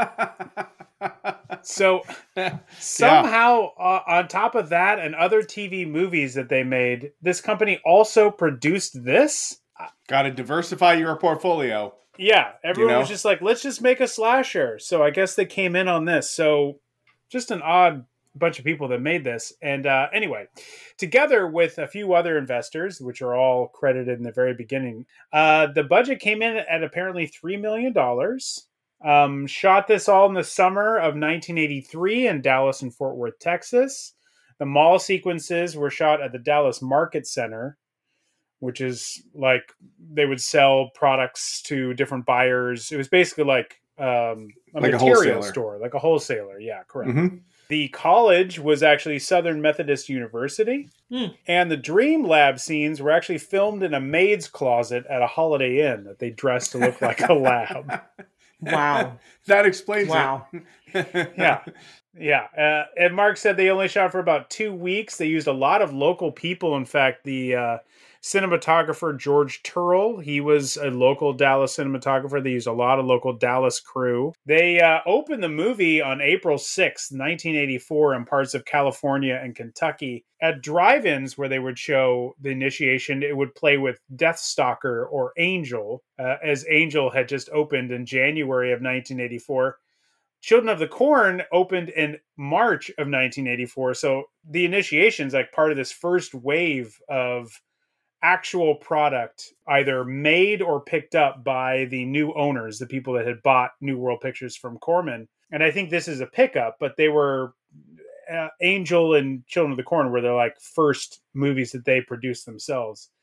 Speaker 7: So somehow, uh, on top of that and other T V movies that they made, this company also produced this.
Speaker 8: Got to diversify your portfolio.
Speaker 7: Yeah, everyone
Speaker 8: You know?
Speaker 7: was just like, let's just make a slasher. So I guess they came in on this. So just an odd bunch of people that made this. And uh, anyway, together with a few other investors, which are all credited in the very beginning, uh, the budget came in at apparently three million dollars. Um, shot this all in the summer of nineteen eighty-three in Dallas and Fort Worth, Texas. The mall sequences were shot at the Dallas Market Center, which is like they would sell products to different buyers. It was basically like um, a
Speaker 8: Like a
Speaker 7: material
Speaker 8: wholesaler.
Speaker 7: store, like a wholesaler. Yeah, correct.
Speaker 8: Mhm.
Speaker 7: The college was actually Southern Methodist University,
Speaker 2: Hmm.
Speaker 7: and the Dream Lab scenes were actually filmed in a maid's closet at a Holiday Inn that they dressed to look like a lab.
Speaker 2: Wow.
Speaker 8: That explains
Speaker 2: Wow.
Speaker 8: it.
Speaker 7: Yeah. Yeah. Uh, and Mark said they only shot for about two weeks. They used a lot of local people. In fact, the uh, cinematographer George Turrell, he was a local Dallas cinematographer. They used a lot of local Dallas crew. They uh, opened the movie on April sixth, nineteen eighty-four in parts of California and Kentucky at drive-ins where they would show the initiation. It would play with Deathstalker or Angel, uh, as Angel had just opened in January of nineteen eighty-four. Children of the Corn opened in March of nineteen eighty-four. So the initiation's like part of this first wave of actual product either made or picked up by the new owners, the people that had bought New World Pictures from Corman. And I think this is a pickup, but they were uh, Angel and Children of the Corn were their like first movies that they produced themselves.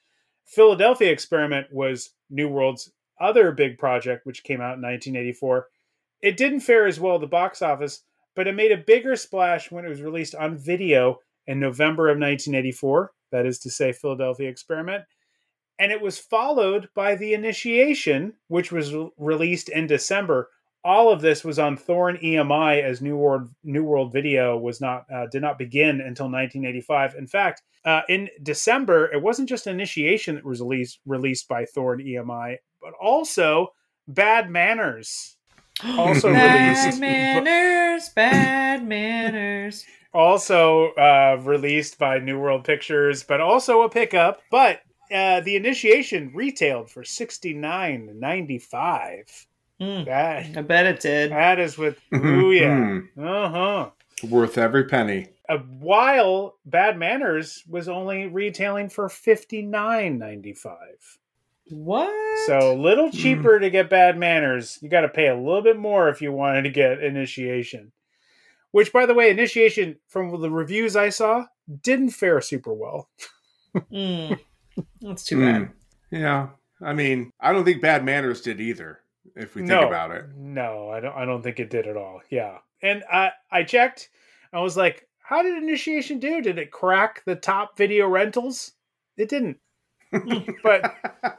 Speaker 7: Philadelphia Experiment was New World's other big project, which came out in nineteen eighty-four. It didn't fare as well at the box office, but it made a bigger splash when it was released on video in November of nineteen eighty-four. That is to say, Philadelphia Experiment. And it was followed by The Initiation, which was re- released in December. All of this was on Thorn E M I, as New World New World Video was not uh, did not begin until nineteen eighty-five. In fact, uh, in December, it wasn't just Initiation that was released released by Thorn E M I, but also Bad Manners, also
Speaker 2: bad
Speaker 7: released.
Speaker 2: manners, bad manners.
Speaker 7: Also uh, released by New World Pictures, but also a pickup. But uh, The Initiation retailed for sixty-nine ninety-five.
Speaker 2: Mm,
Speaker 7: that,
Speaker 2: I bet it did.
Speaker 7: That is with, ooh yeah. Uh-huh.
Speaker 8: Worth every penny.
Speaker 7: Uh, while Bad Manners was only retailing for fifty-nine ninety-five.
Speaker 2: What?
Speaker 7: So a little cheaper mm. to get Bad Manners. You got to pay a little bit more if you wanted to get Initiation. Which, by the way, Initiation, from the reviews I saw, didn't fare super well.
Speaker 2: mm. That's too bad.
Speaker 8: Mm. Yeah. I mean, I don't think Bad Manners did either, if we think
Speaker 7: no,
Speaker 8: about it.
Speaker 7: No, I don't I don't think it did at all. Yeah. And I, I checked. I was like, how did Initiation do? Did it crack the top video rentals? It didn't. But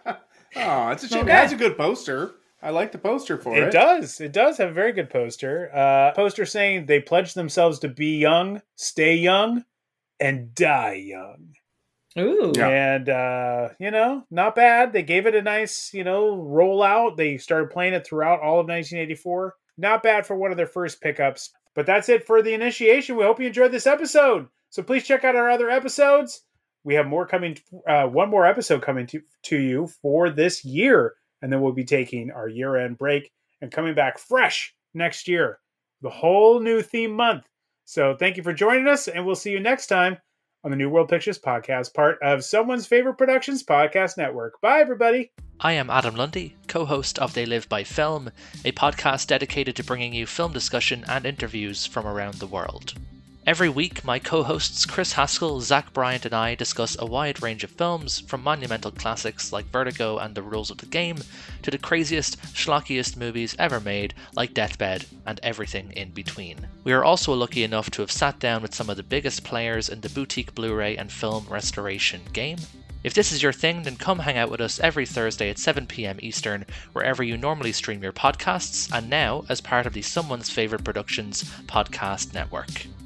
Speaker 8: oh, it's a shame.
Speaker 7: Okay.
Speaker 8: It has a good poster. I like the poster for it.
Speaker 7: It does. It does have a very good poster. Uh, poster saying they pledge themselves to be young, stay young, and die young.
Speaker 2: Ooh.
Speaker 8: Yeah.
Speaker 7: And, uh, you know, not bad. They gave it a nice, you know, rollout. They started playing it throughout all of nineteen eighty-four. Not bad for one of their first pickups. But that's it for The Initiation. We hope you enjoyed this episode. So please check out our other episodes. We have more coming, uh, one more episode coming to, to you for this year. And then we'll be taking our year-end break and coming back fresh next year. The whole new theme month. So thank you for joining us, and we'll see you next time on the New World Pictures podcast, part of Someone's Favorite Productions podcast network. Bye, everybody.
Speaker 18: I am Adam Lundy, co-host of They Live by Film, a podcast dedicated to bringing you film discussion and interviews from around the world. Every week, my co-hosts Chris Haskell, Zach Bryant, and I discuss a wide range of films, from monumental classics like Vertigo and The Rules of the Game, to the craziest, schlockiest movies ever made, like Deathbed, and everything in between. We are also lucky enough to have sat down with some of the biggest players in the boutique Blu-ray and film restoration game. If this is your thing, then come hang out with us every Thursday at seven p.m. Eastern, wherever you normally stream your podcasts, and now as part of the Someone's Favorite Productions podcast network.